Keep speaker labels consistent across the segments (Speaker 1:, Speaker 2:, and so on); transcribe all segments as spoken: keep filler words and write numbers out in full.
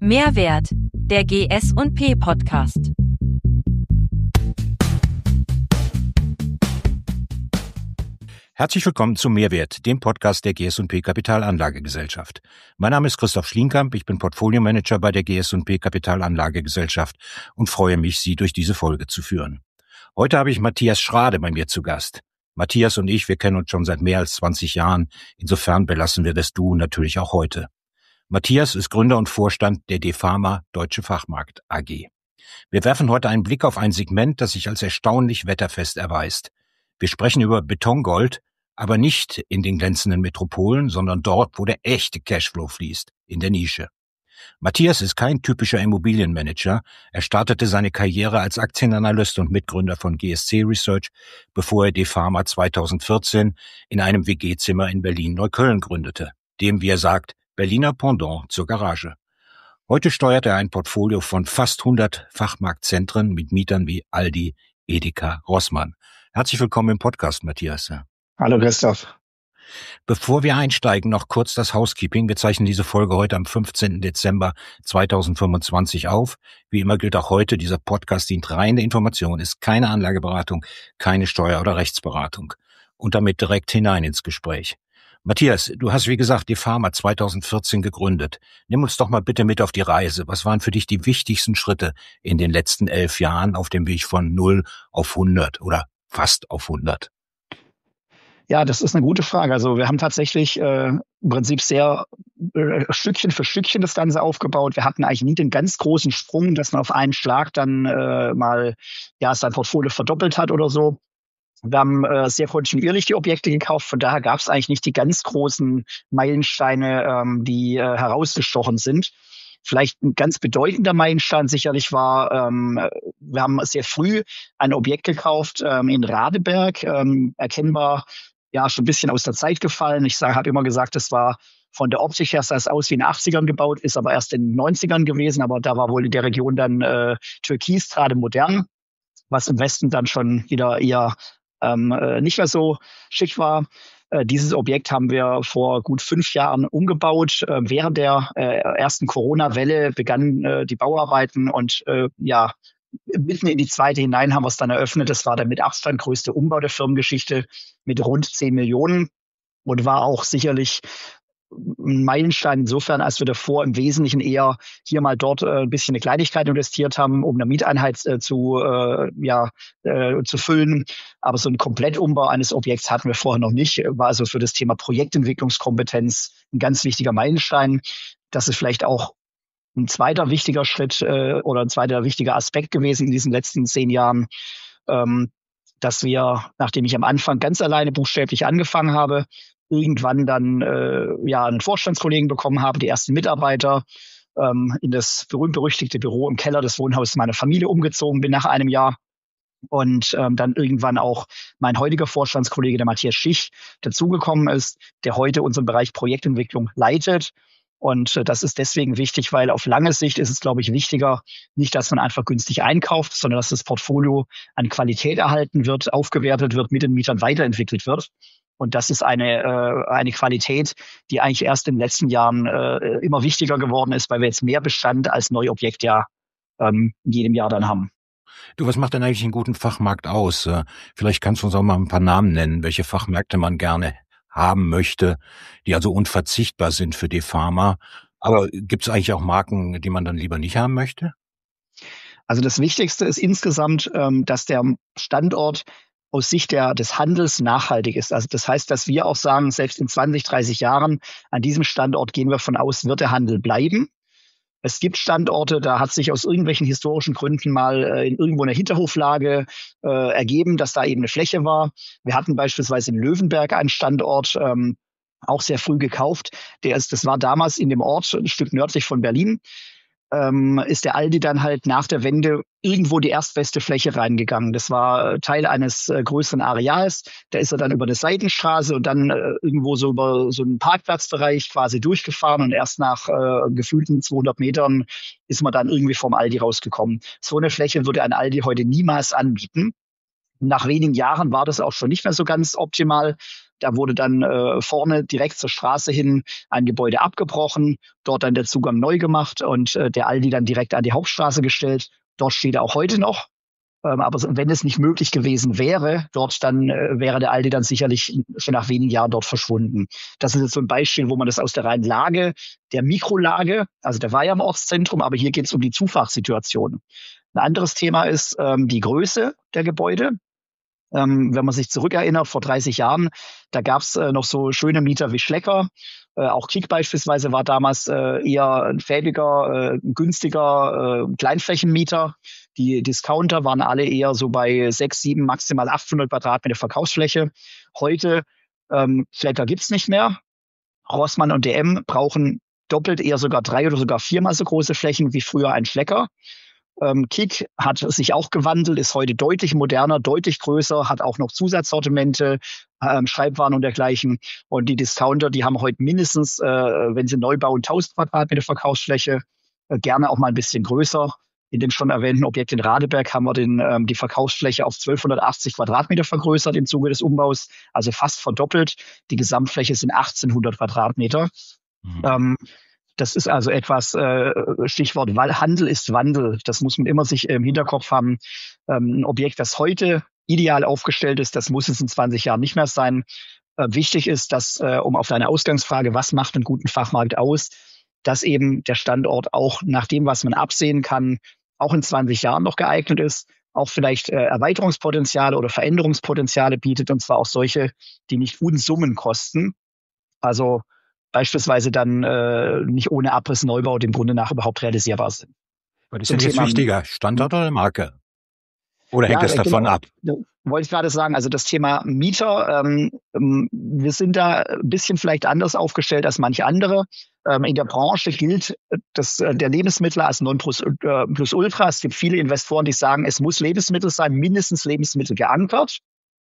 Speaker 1: Mehrwert, der G S und P Podcast.
Speaker 2: Herzlich willkommen zu Mehrwert, dem Podcast der G S und P Kapitalanlagegesellschaft. Mein Name ist Christoph Schlienkamp, ich bin Portfolio-Manager bei der G S und P Kapitalanlagegesellschaft und freue mich, Sie durch diese Folge zu führen. Heute habe ich Matthias Schrade bei mir zu Gast. Matthias und ich, wir kennen uns schon seit mehr als zwanzig Jahren, insofern belassen wir das Du natürlich auch heute. Matthias ist Gründer und Vorstand der DEFAMA Deutsche Fachmarkt A G. Wir werfen heute einen Blick auf ein Segment, das sich als erstaunlich wetterfest erweist. Wir sprechen über Betongold, aber nicht in den glänzenden Metropolen, sondern dort, wo der echte Cashflow fließt, in der Nische. Matthias ist kein typischer Immobilienmanager. Er startete seine Karriere als Aktienanalyst und Mitgründer von G S C Research, bevor er DEFAMA zweitausendvierzehn in einem W G-Zimmer in Berlin-Neukölln gründete, dem, wie er sagt, Berliner Pendant zur Garage. Heute steuert er ein Portfolio von fast hundert Fachmarktzentren mit Mietern wie Aldi, Edeka, Rossmann. Herzlich willkommen im Podcast, Matthias.
Speaker 3: Hallo Christoph.
Speaker 2: Bevor wir einsteigen, noch kurz das Housekeeping. Wir zeichnen diese Folge heute am fünfzehnten Dezember zweitausendfünfundzwanzig auf. Wie immer gilt auch heute, dieser Podcast dient rein der Information, ist keine Anlageberatung, keine Steuer- oder Rechtsberatung. Und damit direkt hinein ins Gespräch. Matthias, du hast wie gesagt DEFAMA zweitausendvierzehn gegründet. Nimm uns doch mal bitte mit auf die Reise. Was waren für dich die wichtigsten Schritte in den letzten elf Jahren auf dem Weg von null auf hundert oder fast auf hundert?
Speaker 3: Ja, das ist eine gute Frage. Also wir haben tatsächlich äh, im Prinzip sehr äh, Stückchen für Stückchen das Ganze aufgebaut. Wir hatten eigentlich nie den ganz großen Sprung, dass man auf einen Schlag dann äh, mal ja sein Portfolio verdoppelt hat oder so. Wir haben äh, sehr kontinuierlich die Objekte gekauft. Von daher gab es eigentlich nicht die ganz großen Meilensteine, ähm, die äh, herausgestochen sind. Vielleicht ein ganz bedeutender Meilenstein sicherlich war, ähm, wir haben sehr früh ein Objekt gekauft ähm, in Radeberg, ähm, erkennbar ja schon ein bisschen aus der Zeit gefallen. Ich habe immer gesagt, das war von der Optik her, sah es aus wie in den achtzigern gebaut, ist aber erst in den neunzigern gewesen. Aber da war wohl in der Region dann äh, Türkis gerade modern, was im Westen dann schon wieder eher ähm, äh, nicht mehr so schick war. Äh, dieses Objekt haben wir vor gut fünf Jahren umgebaut. Äh, während der äh, ersten Corona-Welle begannen äh, die Bauarbeiten und äh, ja, mitten in die zweite hinein haben wir es dann eröffnet. Das war der mit Abstand größte Umbau der Firmengeschichte mit rund zehn Millionen und war auch sicherlich ein Meilenstein insofern, als wir davor im Wesentlichen eher hier mal dort äh, ein bisschen eine Kleinigkeit investiert haben, um eine Mieteinheit äh, zu, äh, ja, äh, zu füllen. Aber so einen Komplettumbau eines Objekts hatten wir vorher noch nicht. War also für das Thema Projektentwicklungskompetenz ein ganz wichtiger Meilenstein. Das ist vielleicht auch ein zweiter wichtiger Schritt äh, oder ein zweiter wichtiger Aspekt gewesen in diesen letzten zehn Jahren, ähm, dass wir, nachdem ich am Anfang ganz alleine buchstäblich angefangen habe, irgendwann dann äh, ja einen Vorstandskollegen bekommen habe, die ersten Mitarbeiter, ähm, in das berühmt-berüchtigte Büro im Keller des Wohnhauses meiner Familie umgezogen bin nach einem Jahr. Und ähm, dann irgendwann auch mein heutiger Vorstandskollege, der Matthias Schich, dazugekommen ist, der heute unseren Bereich Projektentwicklung leitet. Und äh, das ist deswegen wichtig, weil auf lange Sicht ist es, glaube ich, wichtiger, nicht, dass man einfach günstig einkauft, sondern dass das Portfolio an Qualität erhalten wird, aufgewertet wird, mit den Mietern weiterentwickelt wird. Und das ist eine äh, eine Qualität, die eigentlich erst in den letzten Jahren äh, immer wichtiger geworden ist, weil wir jetzt mehr Bestand als neue Objekte ja ähm, in jedem Jahr dann haben.
Speaker 2: Du, was macht denn eigentlich einen guten Fachmarkt aus? Vielleicht kannst du uns auch mal ein paar Namen nennen, welche Fachmärkte man gerne haben möchte, die also unverzichtbar sind für DEFAMA. Aber gibt es eigentlich auch Marken, die man dann lieber nicht haben möchte?
Speaker 3: Also das Wichtigste ist insgesamt, ähm, dass der Standort aus Sicht der, des Handels nachhaltig ist. Also das heißt, dass wir auch sagen, selbst in zwanzig, dreißig Jahren an diesem Standort gehen wir von aus, wird der Handel bleiben. Es gibt Standorte, da hat sich aus irgendwelchen historischen Gründen mal äh, in irgendwo eine Hinterhoflage äh, ergeben, dass da eben eine Fläche war. Wir hatten beispielsweise in Löwenberg einen Standort, ähm, auch sehr früh gekauft. Der ist, das war damals in dem Ort, ein Stück nördlich von Berlin. Ähm, ist der Aldi dann halt nach der Wende irgendwo die erstbeste Fläche reingegangen. Das war Teil eines äh, größeren Areals. Da ist er dann über eine Seitenstraße und dann äh, irgendwo so über so einen Parkplatzbereich quasi durchgefahren und erst nach äh, gefühlten zweihundert Metern ist man dann irgendwie vom Aldi rausgekommen. So eine Fläche würde ein Aldi heute niemals anbieten. Nach wenigen Jahren war das auch schon nicht mehr so ganz optimal. Da wurde dann äh, vorne direkt zur Straße hin ein Gebäude abgebrochen, dort dann der Zugang neu gemacht und äh, der Aldi dann direkt an die Hauptstraße gestellt. Dort steht er auch heute noch. Ähm, aber wenn es nicht möglich gewesen wäre, dort dann äh, wäre der Aldi dann sicherlich schon nach wenigen Jahren dort verschwunden. Das ist jetzt so ein Beispiel, wo man das aus der reinen Lage, der Mikrolage, also der war ja im Ortszentrum, aber hier geht es um die Zufahrtssituation. Ein anderes Thema ist ähm, die Größe der Gebäude. Ähm, wenn man sich zurückerinnert, vor dreißig Jahren, da gab es äh, noch so schöne Mieter wie Schlecker. Äh, auch Kick beispielsweise war damals äh, eher ein fähiger, äh, günstiger äh, Kleinflächenmieter. Die Discounter waren alle eher so bei sechs, sieben, maximal achthundert Quadratmeter Verkaufsfläche. Heute, ähm, Schlecker gibt's nicht mehr. Rossmann und D M brauchen doppelt, eher sogar drei oder sogar viermal so große Flächen wie früher ein Schlecker. Ähm, Kick hat sich auch gewandelt, ist heute deutlich moderner, deutlich größer, hat auch noch Zusatzsortimente, ähm, Schreibwaren und dergleichen. Und die Discounter, die haben heute mindestens, äh, wenn sie neu bauen, tausend Quadratmeter Verkaufsfläche, äh, gerne auch mal ein bisschen größer. In dem schon erwähnten Objekt in Radeberg haben wir den, ähm, die Verkaufsfläche auf zwölfhundertachtzig Quadratmeter vergrößert im Zuge des Umbaus, also fast verdoppelt. Die Gesamtfläche sind achtzehnhundert Quadratmeter. Mhm. Ähm, Das ist also etwas, äh, Stichwort Handel ist Wandel. Das muss man immer sich im Hinterkopf haben. Ähm, ein Objekt, das heute ideal aufgestellt ist, das muss es in zwanzig Jahren nicht mehr sein. Äh, wichtig ist, dass, äh, um auf deine Ausgangsfrage, was macht einen guten Fachmarkt aus, dass eben der Standort auch nach dem, was man absehen kann, auch in zwanzig Jahren noch geeignet ist, auch vielleicht äh, Erweiterungspotenziale oder Veränderungspotenziale bietet, und zwar auch solche, die nicht Unsummen kosten. Also beispielsweise dann äh, nicht ohne Abriss Neubau dem Grunde nach überhaupt realisierbar sind.
Speaker 2: Was ist denn jetzt wichtiger, Standort oder Marke? Oder hängt
Speaker 3: ja,
Speaker 2: es davon
Speaker 3: genau,
Speaker 2: ab?
Speaker 3: Wollte ich gerade sagen, also das Thema Mieter, ähm, wir sind da ein bisschen vielleicht anders aufgestellt als manche andere. Ähm, in der Branche gilt das, der Lebensmittel als Nonplusultra. Es gibt viele Investoren, die sagen, es muss Lebensmittel sein, mindestens Lebensmittel geankert.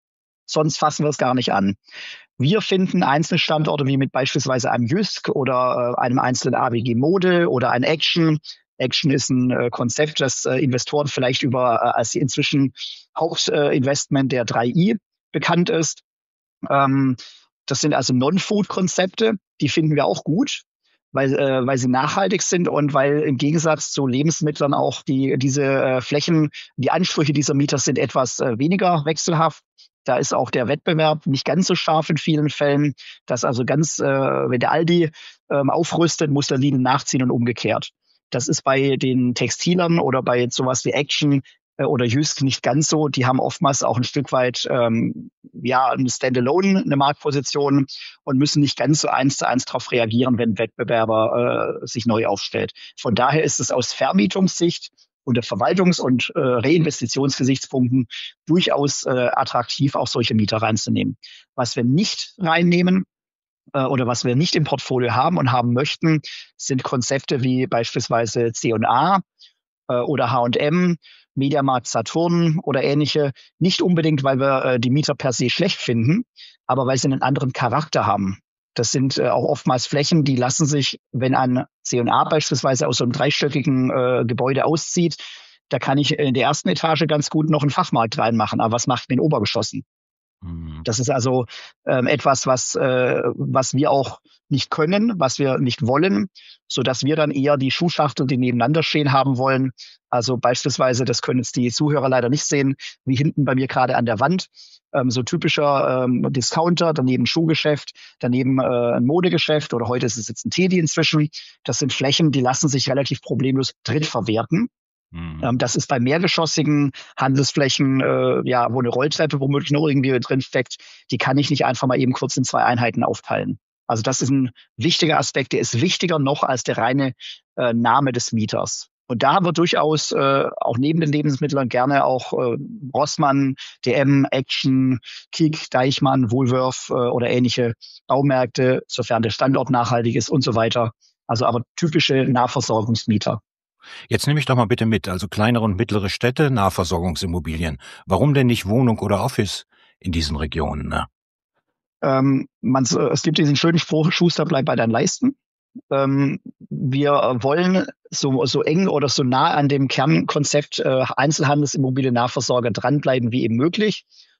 Speaker 3: Sonst fassen wir es gar nicht an. Wir finden einzelne Standorte wie mit beispielsweise einem Jysk oder äh, einem einzelnen A W G Mode oder ein Action. Action ist ein äh, Konzept, das äh, Investoren vielleicht über äh, als inzwischen Hauptinvestment äh, der drei i bekannt ist. Ähm, das sind also Non-Food-Konzepte, die finden wir auch gut, weil, äh, weil sie nachhaltig sind und weil im Gegensatz zu Lebensmitteln auch die, diese äh, Flächen, die Ansprüche dieser Mieter sind etwas äh, weniger wechselhaft. Da ist auch der Wettbewerb nicht ganz so scharf in vielen Fällen, dass also ganz, äh, wenn der Aldi ähm, aufrüstet, muss der Lidl nachziehen und umgekehrt. Das ist bei den Textilern oder bei sowas wie Action äh, oder Jysk nicht ganz so. Die haben oftmals auch ein Stück weit ähm, ja ein Standalone, eine Marktposition und müssen nicht ganz so eins zu eins darauf reagieren, wenn ein Wettbewerber äh, sich neu aufstellt. Von daher ist es aus Vermietungssicht unter Verwaltungs- und äh, Reinvestitionsgesichtspunkten durchaus äh, attraktiv, auch solche Mieter reinzunehmen. Was wir nicht reinnehmen äh, oder was wir nicht im Portfolio haben und haben möchten, sind Konzepte wie beispielsweise C und A äh, oder H und M, Mediamarkt Saturn oder ähnliche. Nicht unbedingt, weil wir äh, die Mieter per se schlecht finden, aber weil sie einen anderen Charakter haben. Das sind äh, auch oftmals Flächen, die lassen sich, wenn ein C und A beispielsweise aus so einem dreistöckigen äh, Gebäude auszieht, da kann ich in der ersten Etage ganz gut noch einen Fachmarkt reinmachen. Aber was macht in den Obergeschossen? Mhm. Das ist also ähm, etwas, was, äh, was wir auch nicht können, was wir nicht wollen, sodass wir dann eher die Schuhschachtel, die nebeneinander stehen, haben wollen. Also beispielsweise, das können jetzt die Zuhörer leider nicht sehen, wie hinten bei mir gerade an der Wand, ähm, so typischer ähm, Discounter, daneben Schuhgeschäft, daneben äh, ein Modegeschäft oder heute ist es jetzt ein Teddy inzwischen. Das sind Flächen, die lassen sich relativ problemlos drittverwerten. Mhm. Ähm, das ist bei mehrgeschossigen Handelsflächen, äh, ja, wo eine Rolltreppe womöglich noch irgendwie drin steckt, die kann ich nicht einfach mal eben kurz in zwei Einheiten aufteilen. Also das ist ein wichtiger Aspekt, der ist wichtiger noch als der reine äh, Name des Mieters. Und da haben wir durchaus äh, auch neben den Lebensmitteln gerne auch äh, Rossmann, D M, Action, Kick, Deichmann, Woolworth äh, oder ähnliche Baumärkte, sofern der Standort nachhaltig ist und so weiter. Also aber typische Nahversorgungsmieter.
Speaker 2: Jetzt nehme ich doch mal bitte mit, also kleinere und mittlere Städte, Nahversorgungsimmobilien. Warum denn nicht Wohnung oder Office in diesen Regionen? Ne?
Speaker 3: Ähm, man, es gibt diesen schönen Spruch, Schuster, bleib bei deinen Leisten. Ähm, wir wollen so, so eng oder so nah an dem Kernkonzept äh, Einzelhandelsimmobilien Nahversorger dranbleiben wie eben möglich.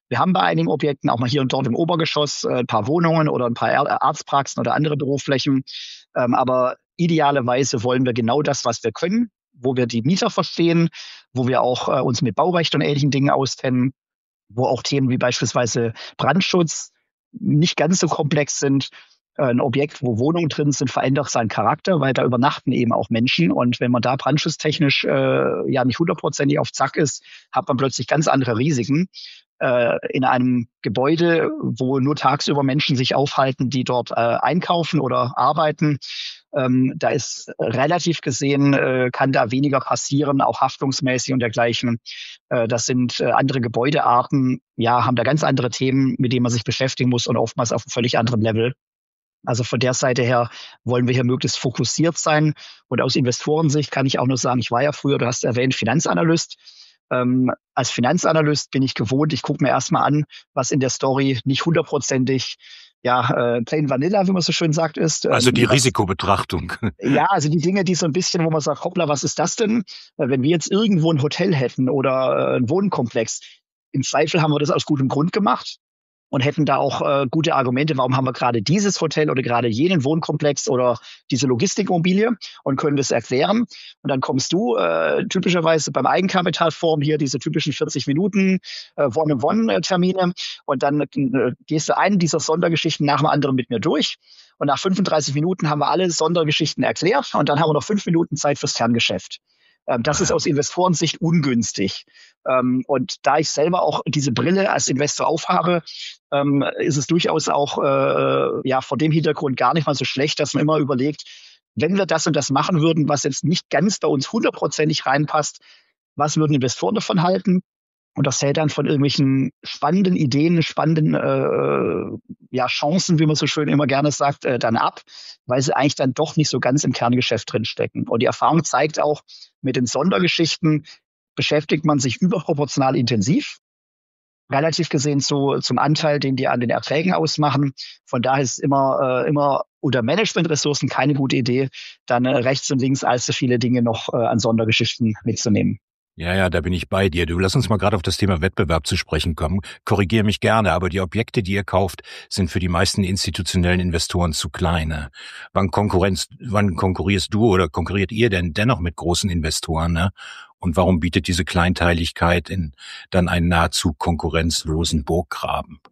Speaker 3: Wir haben bei einigen Objekten auch mal hier und dort im Obergeschoss äh, ein paar Wohnungen oder ein paar Arztpraxen oder andere Büroflächen. Ähm, aber idealerweise wollen wir genau das, was wir können, wo wir die Mieter verstehen, wo wir auch äh, uns mit Baurecht und ähnlichen Dingen auskennen, wo auch Themen wie beispielsweise Brandschutz nicht ganz so komplex sind. Ein Objekt, wo Wohnungen drin sind, verändert seinen Charakter, weil da übernachten eben auch Menschen. Und wenn man da brandschutztechnisch äh, ja nicht hundertprozentig auf Zack ist, hat man plötzlich ganz andere Risiken. Äh, in einem Gebäude, wo nur tagsüber Menschen sich aufhalten, die dort äh, einkaufen oder arbeiten, ähm, da ist relativ gesehen, äh, kann da weniger passieren, auch haftungsmäßig und dergleichen. Äh, das sind äh, andere Gebäudearten, ja, haben da ganz andere Themen, mit denen man sich beschäftigen muss und oftmals auf einem völlig anderen Level. Also von der Seite her wollen wir hier möglichst fokussiert sein. Und aus Investorensicht kann ich auch nur sagen, ich war ja früher, du hast erwähnt, Finanzanalyst. Ähm, als Finanzanalyst bin ich gewohnt, ich gucke mir erstmal an, was in der Story nicht hundertprozentig, ja, äh, plain vanilla, wie man so schön sagt, ist.
Speaker 2: Also die
Speaker 3: was,
Speaker 2: Risikobetrachtung.
Speaker 3: Ja, also die Dinge, die so ein bisschen, wo man sagt, hoppla, was ist das denn? Wenn wir jetzt irgendwo ein Hotel hätten oder äh, ein Wohnkomplex, im Zweifel haben wir das aus gutem Grund gemacht und hätten da auch äh, gute Argumente, warum haben wir gerade dieses Hotel oder gerade jenen Wohnkomplex oder diese Logistikimmobilie und können das erklären. Und dann kommst du äh, typischerweise beim Eigenkapitalfonds hier diese typischen vierzig Minuten äh, One-on-One-Termine und dann äh, gehst du einen dieser Sondergeschichten nach dem anderen mit mir durch. Und nach fünfunddreißig Minuten haben wir alle Sondergeschichten erklärt und dann haben wir noch fünf Minuten Zeit fürs Kerngeschäft. Ähm, das ist aus Investorensicht ungünstig. Ähm, und da ich selber auch diese Brille als Investor aufhabe, ähm, ist es durchaus auch äh, ja vor dem Hintergrund gar nicht mal so schlecht, dass man immer überlegt, wenn wir das und das machen würden, was jetzt nicht ganz bei uns hundertprozentig reinpasst, was würden Investoren davon halten? Und das hält dann von irgendwelchen spannenden Ideen, spannenden äh, ja, Chancen, wie man so schön immer gerne sagt, äh, dann ab, weil sie eigentlich dann doch nicht so ganz im Kerngeschäft drinstecken. Und die Erfahrung zeigt auch, mit den Sondergeschichten beschäftigt man sich überproportional intensiv, relativ gesehen zu, zum Anteil, den die an den Erträgen ausmachen. Von daher ist es immer, äh, immer unter Managementressourcen keine gute Idee, dann äh, rechts und links allzu viele Dinge noch äh, an Sondergeschichten mitzunehmen.
Speaker 2: Ja, ja, da bin ich bei dir. Du, lass uns mal gerade auf das Thema Wettbewerb zu sprechen kommen. Korrigiere mich gerne, aber die Objekte, die ihr kauft, sind für die meisten institutionellen Investoren zu klein. Ne? Wann, Konkurrenz, wann konkurrierst du oder konkurriert ihr denn dennoch mit großen Investoren? Ne? Und warum bietet diese Kleinteiligkeit in dann einen nahezu konkurrenzlosen Burggraben?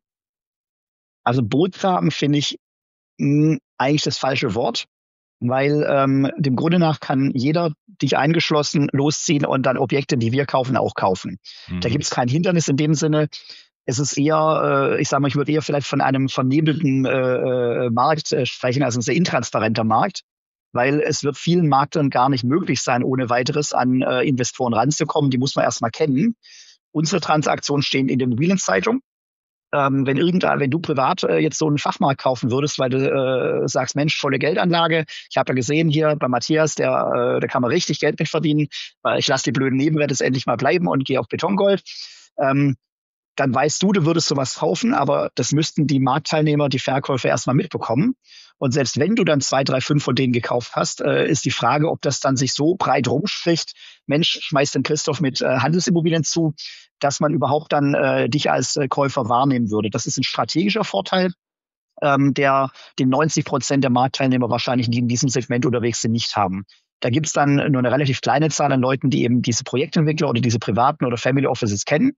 Speaker 3: Also Burggraben finde ich mh, eigentlich das falsche Wort. Weil ähm, dem Grunde nach kann jeder, dich eingeschlossen, losziehen und dann Objekte, die wir kaufen, auch kaufen. Mhm. Da gibt es kein Hindernis in dem Sinne. Es ist eher, äh, ich sage mal, ich würde eher vielleicht von einem vernebelten äh, Markt äh, sprechen, also ein sehr intransparenter Markt, weil es wird vielen Marktern gar nicht möglich sein, ohne weiteres an äh, Investoren ranzukommen. Die muss man erstmal kennen. Unsere Transaktionen stehen in der Immobilienzeitung. Ähm, wenn irgendein, wenn du privat äh, jetzt so einen Fachmarkt kaufen würdest, weil du äh, sagst, Mensch, tolle Geldanlage, ich habe ja gesehen hier bei Matthias, der, äh, da kann man richtig Geld mit verdienen, weil ich lasse die blöden Nebenwerte jetzt endlich mal bleiben und gehe auf Betongold, ähm, dann weißt du, du würdest sowas kaufen, aber das müssten die Marktteilnehmer, die Verkäufer erstmal mitbekommen. Und selbst wenn du dann zwei, drei, fünf von denen gekauft hast, äh, ist die Frage, ob das dann sich so breit rumspricht, Mensch, schmeißt den Christoph mit äh, Handelsimmobilien zu, dass man überhaupt dann äh, dich als äh, Käufer wahrnehmen würde. Das ist ein strategischer Vorteil, ähm, der den neunzig Prozent der Marktteilnehmer wahrscheinlich, die in diesem Segment unterwegs sind, nicht haben. Da gibt's dann nur eine relativ kleine Zahl an Leuten, die eben diese Projektentwickler oder diese privaten oder Family Offices kennen.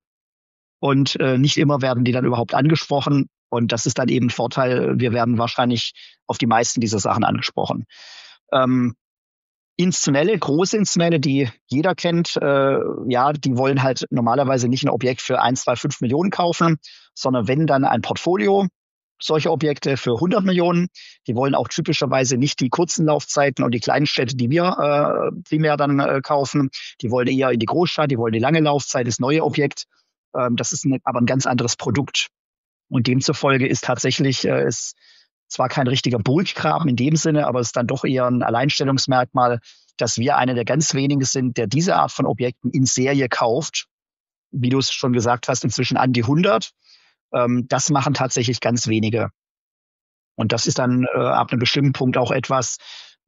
Speaker 3: Und äh, nicht immer werden die dann überhaupt angesprochen. Und das ist dann eben ein Vorteil. Wir werden wahrscheinlich auf die meisten dieser Sachen angesprochen. Ähm, Institutionelle, große Institutionelle, die jeder kennt, äh, ja, die wollen halt normalerweise nicht ein Objekt für eins, zwei, fünf Millionen kaufen, sondern wenn dann ein Portfolio, solche Objekte für hundert Millionen. Die wollen auch typischerweise nicht die kurzen Laufzeiten und die kleinen Städte, die wir äh, primär dann äh, kaufen. Die wollen eher in die Großstadt, die wollen die lange Laufzeit, das neue Objekt. Ähm, das ist ein, aber ein ganz anderes Produkt. Und demzufolge ist tatsächlich, äh, ist zwar kein richtiger Burggraben in dem Sinne, aber es ist dann doch eher ein Alleinstellungsmerkmal, dass wir einer der ganz wenigen sind, der diese Art von Objekten in Serie kauft. Wie du es schon gesagt hast, inzwischen an die hundert. Ähm, das machen tatsächlich ganz wenige. Und das ist dann äh, ab einem bestimmten Punkt auch etwas,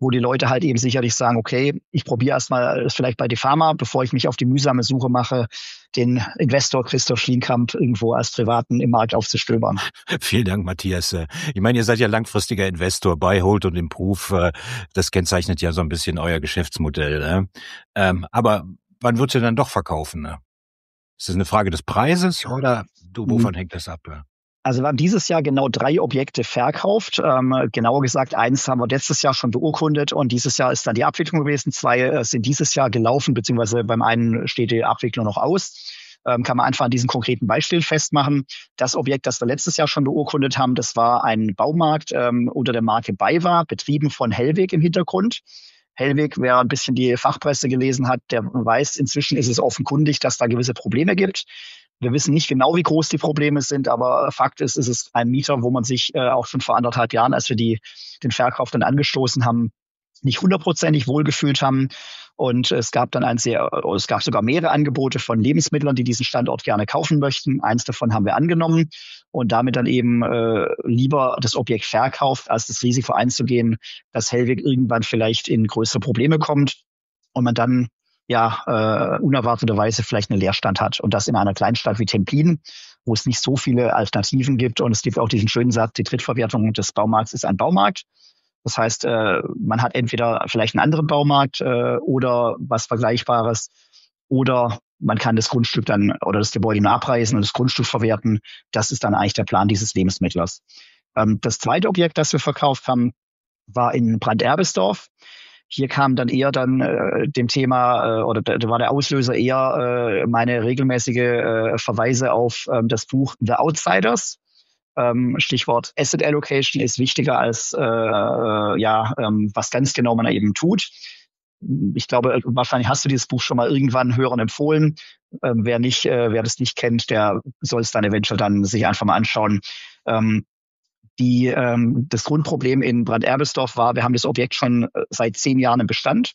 Speaker 3: wo die Leute halt eben sicherlich sagen, okay, ich probiere erstmal es vielleicht bei Defama, bevor ich mich auf die mühsame Suche mache, den Investor Christoph Schlienkamp irgendwo als Privaten im Markt aufzustöbern.
Speaker 2: Vielen Dank, Matthias. Ich meine, ihr seid ja langfristiger Investor, Buy, Hold und Improve. Das kennzeichnet ja so ein bisschen euer Geschäftsmodell. Ne? Ähm, aber wann würdest du dann doch verkaufen? Ne? Ist das eine Frage des Preises oder du, wovon hängt das ab?
Speaker 3: Also wir haben dieses Jahr genau drei Objekte verkauft. Ähm, genauer gesagt, eins haben wir letztes Jahr schon beurkundet und dieses Jahr ist dann die Abwicklung gewesen. Zwei äh, sind dieses Jahr gelaufen, beziehungsweise beim einen steht die Abwicklung noch aus. Ähm, kann man einfach an diesen konkreten Beispielen festmachen. Das Objekt, das wir letztes Jahr schon beurkundet haben, das war ein Baumarkt ähm, unter der Marke BayWa, betrieben von Hellweg im Hintergrund. Hellweg, wer ein bisschen die Fachpresse gelesen hat, der weiß, inzwischen ist es offenkundig, dass da gewisse Probleme gibt. Wir wissen nicht genau, wie groß die Probleme sind, aber Fakt ist, es ist ein Mieter, wo man sich äh, auch schon vor anderthalb Jahren, als wir die, den Verkauf dann angestoßen haben, nicht hundertprozentig wohlgefühlt haben. Und es gab dann ein sehr, es gab sogar mehrere Angebote von Lebensmittlern, die diesen Standort gerne kaufen möchten. Eins davon haben wir angenommen und damit dann eben äh, lieber das Objekt verkauft, als das Risiko einzugehen, dass Hellweg irgendwann vielleicht in größere Probleme kommt und man dann ja äh, unerwarteterweise vielleicht einen Leerstand hat. Und das in einer Kleinstadt wie Templin, wo es nicht so viele Alternativen gibt. Und es gibt auch diesen schönen Satz, die Drittverwertung des Baumarkts ist ein Baumarkt. Das heißt, äh, man hat entweder vielleicht einen anderen Baumarkt äh, oder was Vergleichbares oder man kann das Grundstück dann oder das Gebäude nur abreißen und das Grundstück verwerten. Das ist dann eigentlich der Plan dieses Lebensmittlers. Ähm, das zweite Objekt, das wir verkauft haben, war in Branderbesdorf. Hier kam dann eher dann äh, dem Thema äh, oder da, da war der Auslöser eher äh, meine regelmäßige äh, Verweise auf ähm, das Buch The Outsiders. Ähm, Stichwort Asset Allocation ist wichtiger als äh, äh, ja ähm, was ganz genau man eben tut. Ich glaube, wahrscheinlich hast du dieses Buch schon mal irgendwann Hörern empfohlen. Ähm, wer nicht, äh, wer das nicht kennt, der soll es dann eventuell dann sich einfach mal anschauen. Ähm, Die, ähm, das Grundproblem in Branderbesdorf war, wir haben das Objekt schon seit zehn Jahren im Bestand.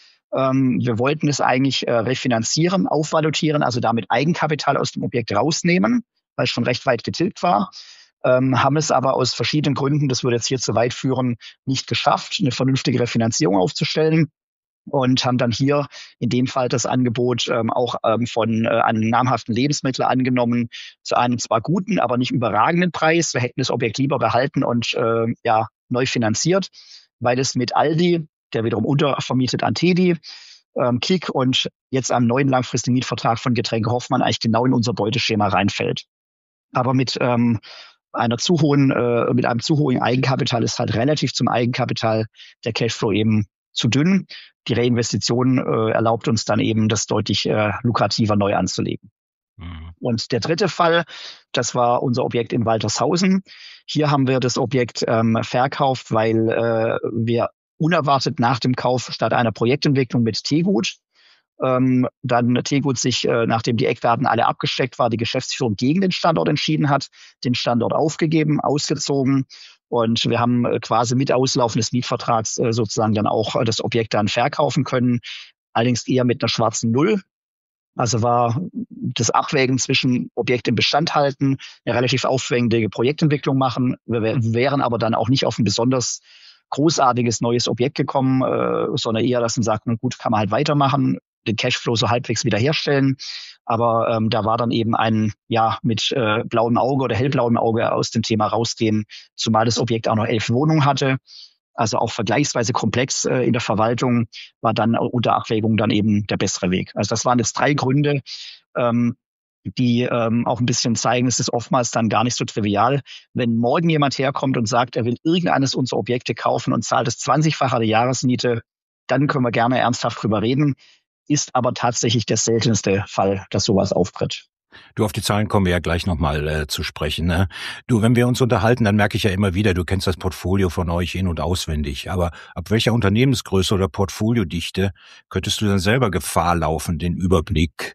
Speaker 3: Ähm, wir wollten es eigentlich äh, refinanzieren, aufvalutieren, also damit Eigenkapital aus dem Objekt rausnehmen, weil es schon recht weit getilgt war. Ähm, haben es aber aus verschiedenen Gründen, das würde jetzt hier zu weit führen, nicht geschafft, eine vernünftige Refinanzierung aufzustellen. Und haben dann hier in dem Fall das Angebot ähm, auch ähm, von äh, einem namhaften Lebensmittler angenommen, zu einem zwar guten, aber nicht überragenden Preis. Wir hätten das Objekt lieber behalten und äh, ja neu finanziert, weil es mit Aldi, der wiederum untervermietet an Tedi, ähm, Kick und jetzt am neuen langfristigen Mietvertrag von Getränke Hoffmann eigentlich genau in unser Beuteschema reinfällt. Aber mit ähm, einer zu hohen, äh, mit einem zu hohen Eigenkapital ist halt relativ zum Eigenkapital der Cashflow eben zu dünn. Die Reinvestition äh, erlaubt uns dann eben, das deutlich äh, lukrativer neu anzulegen. Mhm. Und der dritte Fall, das war unser Objekt in Waltershausen. Hier haben wir das Objekt ähm, verkauft, weil äh, wir unerwartet nach dem Kauf statt einer Projektentwicklung mit Tegut ähm, dann Tegut sich, äh, nachdem die Eckdaten alle abgesteckt war, die Geschäftsführung gegen den Standort entschieden hat, den Standort aufgegeben, ausgezogen. Und wir haben quasi mit Auslaufen des Mietvertrags äh, sozusagen dann auch äh, das Objekt dann verkaufen können, allerdings eher mit einer schwarzen Null. Also war das Abwägen zwischen Objekt im Bestand halten, eine relativ aufwendige Projektentwicklung machen. Wir wären aber dann auch nicht auf ein besonders großartiges neues Objekt gekommen, äh, sondern eher, dass man sagt, na gut, kann man halt weitermachen, den Cashflow so halbwegs wiederherstellen. Aber ähm, da war dann eben ein, ja, mit äh, blauem Auge oder hellblauem Auge aus dem Thema rausgehen, zumal das Objekt auch noch elf Wohnungen hatte. Also auch vergleichsweise komplex äh, in der Verwaltung, war dann unter Abwägung dann eben der bessere Weg. Also das waren jetzt drei Gründe, ähm, die ähm, auch ein bisschen zeigen, es ist oftmals dann gar nicht so trivial. Wenn morgen jemand herkommt und sagt, er will irgendeines unserer Objekte kaufen und zahlt das zwanzigfache der Jahresmiete, dann können wir gerne ernsthaft drüber reden. Ist aber tatsächlich der seltenste Fall, dass sowas auftritt.
Speaker 2: Du, auf die Zahlen kommen wir ja gleich nochmal äh, zu sprechen. Ne? Du, wenn wir uns unterhalten, dann merke ich ja immer wieder, du kennst das Portfolio von euch in- und auswendig. Aber ab welcher Unternehmensgröße oder Portfoliodichte könntest du dann selber Gefahr laufen, den Überblick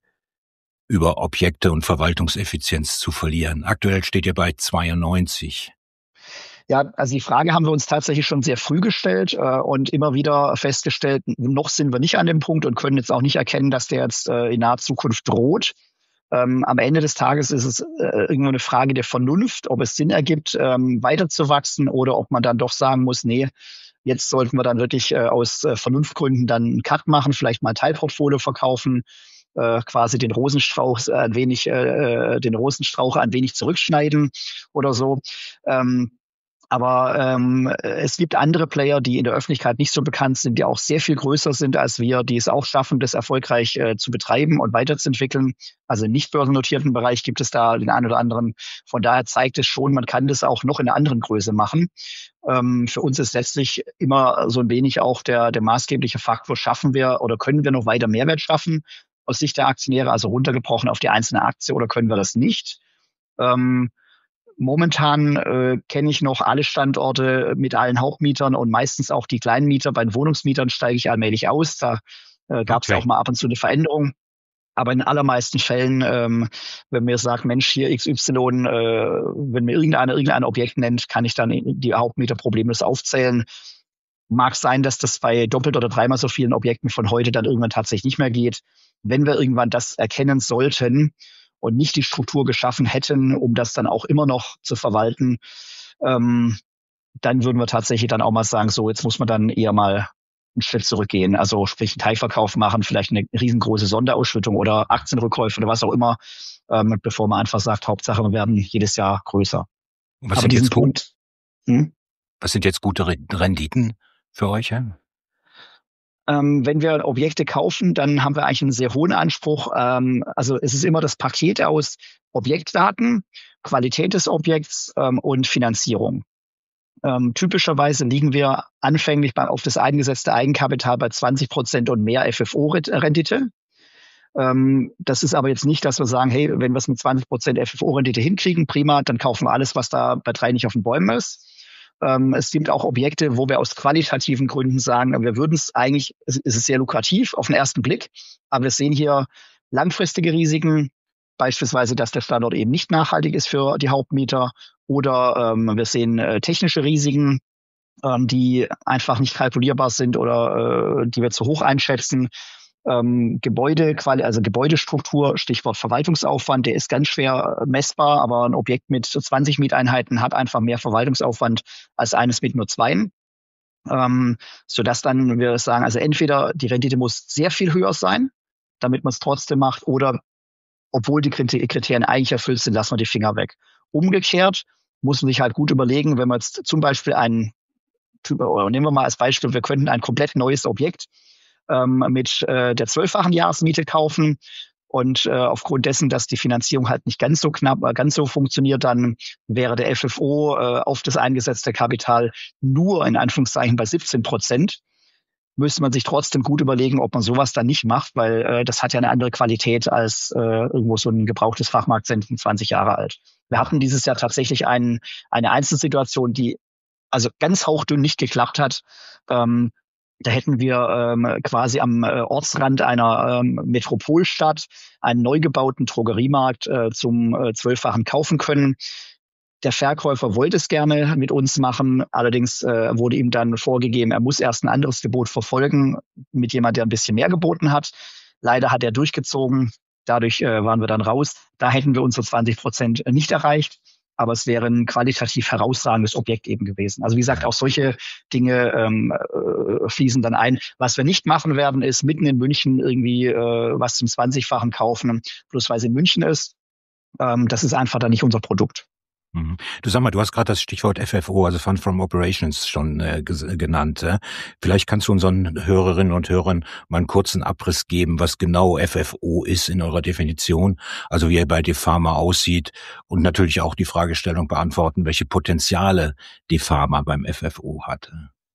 Speaker 2: über Objekte und Verwaltungseffizienz zu verlieren? Aktuell steht ihr bei zweiundneunzig.
Speaker 3: Ja, also die Frage haben wir uns tatsächlich schon sehr früh gestellt äh, und immer wieder festgestellt, noch sind wir nicht an dem Punkt und können jetzt auch nicht erkennen, dass der jetzt äh, in naher Zukunft droht. Ähm, am Ende des Tages ist es äh, irgendwo eine Frage der Vernunft, ob es Sinn ergibt, ähm, weiterzuwachsen oder ob man dann doch sagen muss, nee, Jetzt sollten wir dann wirklich äh, aus äh, Vernunftgründen dann einen Cut machen, vielleicht mal ein Teilportfolio verkaufen, äh, quasi den Rosenstrauch äh, ein wenig, äh, den Rosenstrauch ein wenig zurückschneiden oder so. Ähm, Aber ähm, es gibt andere Player, die in der Öffentlichkeit nicht so bekannt sind, die auch sehr viel größer sind als wir, die es auch schaffen, das erfolgreich äh, zu betreiben und weiterzuentwickeln. Also im nicht börsennotierten Bereich gibt es da den einen oder anderen. Von daher zeigt es schon, man kann das auch noch in einer anderen Größe machen. Ähm, für uns ist letztlich immer so ein wenig auch der, der maßgebliche Faktor, schaffen wir oder können wir noch weiter Mehrwert schaffen aus Sicht der Aktionäre, also runtergebrochen auf die einzelne Aktie, oder können wir das nicht? Ähm, Momentan äh, kenne ich noch alle Standorte mit allen Hauptmietern und meistens auch die kleinen Mieter. Bei den Wohnungsmietern steige ich allmählich aus. Da äh, gab es
Speaker 2: Okay.
Speaker 3: auch mal ab und zu eine Veränderung. Aber in den allermeisten Fällen, ähm, wenn mir sagt, Mensch, hier X Y, äh, wenn mir irgendeiner irgendein Objekt nennt, kann ich dann die Hauptmieter problemlos aufzählen. Mag sein, dass das bei doppelt oder dreimal so vielen Objekten von heute dann irgendwann tatsächlich nicht mehr geht. Wenn wir irgendwann das erkennen sollten und nicht die Struktur geschaffen hätten, um das dann auch immer noch zu verwalten, ähm, dann würden wir tatsächlich dann auch mal sagen, so, jetzt muss man dann eher mal einen Schritt zurückgehen. Also sprich einen Teilverkauf machen, vielleicht eine riesengroße Sonderausschüttung oder Aktienrückkäufe oder was auch immer, ähm, bevor man einfach sagt, Hauptsache, wir werden jedes Jahr größer.
Speaker 2: Und was
Speaker 3: Aber
Speaker 2: sind
Speaker 3: diesen
Speaker 2: jetzt gut,
Speaker 3: Punkt, hm?
Speaker 2: was sind jetzt gute Re- Renditen für euch? Ja?
Speaker 3: Ähm, wenn wir Objekte kaufen, dann haben wir eigentlich einen sehr hohen Anspruch. Ähm, also es ist immer das Paket aus Objektdaten, Qualität des Objekts ähm, und Finanzierung. Ähm, typischerweise liegen wir anfänglich bei, auf das eingesetzte Eigenkapital bei zwanzig Prozent und mehr F F O-Rendite. Ähm, das ist aber jetzt nicht, dass wir sagen, hey, wenn wir es mit zwanzig Prozent F F O-Rendite hinkriegen, prima, dann kaufen wir alles, was da bei drei nicht auf den Bäumen ist. Ähm, es gibt auch Objekte, wo wir aus qualitativen Gründen sagen, wir würden es eigentlich, es ist sehr lukrativ auf den ersten Blick, aber wir sehen hier langfristige Risiken, beispielsweise, dass der Standort eben nicht nachhaltig ist für die Hauptmieter, oder ähm, wir sehen äh, technische Risiken, ähm, die einfach nicht kalkulierbar sind oder äh, die wir zu hoch einschätzen. Ähm, Gebäude, also Gebäudestruktur, Stichwort Verwaltungsaufwand, der ist ganz schwer messbar, aber ein Objekt mit zwanzig Mieteinheiten hat einfach mehr Verwaltungsaufwand als eines mit nur zweien. Ähm, sodass dann wir sagen, also entweder die Rendite muss sehr viel höher sein, damit man es trotzdem macht, oder obwohl die Kriterien eigentlich erfüllt sind, lassen wir die Finger weg. Umgekehrt muss man sich halt gut überlegen, wenn man jetzt zum Beispiel einen, oder nehmen wir mal als Beispiel, wir könnten ein komplett neues Objekt ähm, mit äh, der zwölffachen Jahresmiete kaufen, und äh, aufgrund dessen, dass die Finanzierung halt nicht ganz so knapp, äh, ganz so funktioniert, dann wäre der F F O äh, auf das eingesetzte Kapital nur in Anführungszeichen bei siebzehn Prozent. Müsste man sich trotzdem gut überlegen, ob man sowas dann nicht macht, weil äh, das hat ja eine andere Qualität als äh, irgendwo so ein gebrauchtes Fachmarktzentrum, zwanzig Jahre alt. Wir hatten dieses Jahr tatsächlich ein, eine Einzelsituation, die also ganz hauchdünn nicht geklappt hat. Ähm, da hätten wir ähm, quasi am äh, Ortsrand einer ähm, Metropolstadt einen neu gebauten Drogeriemarkt äh, zum äh, zwölffachen kaufen können. Der Verkäufer wollte es gerne mit uns machen, allerdings äh, wurde ihm dann vorgegeben, er muss erst ein anderes Gebot verfolgen mit jemand, der ein bisschen mehr geboten hat. Leider hat er durchgezogen, dadurch äh, waren wir dann raus. Da hätten wir unsere zwanzig Prozent nicht erreicht, aber es wäre ein qualitativ herausragendes Objekt eben gewesen. Also wie gesagt, auch solche Dinge ähm, äh, fließen dann ein. Was wir nicht machen werden, ist mitten in München irgendwie äh, was zum zwanzigfachen kaufen, bloß weil es in München ist. Ähm, das ist einfach dann nicht unser Produkt.
Speaker 2: Du sag mal, du hast gerade das Stichwort F F O, also Fund from Operations, schon äh, genannt. Äh? Vielleicht kannst du unseren Hörerinnen und Hörern mal einen kurzen Abriss geben, was genau F F O ist in eurer Definition, also wie er bei DEFAMA aussieht, und natürlich auch die Fragestellung beantworten, welche Potenziale DEFAMA beim F F O hat.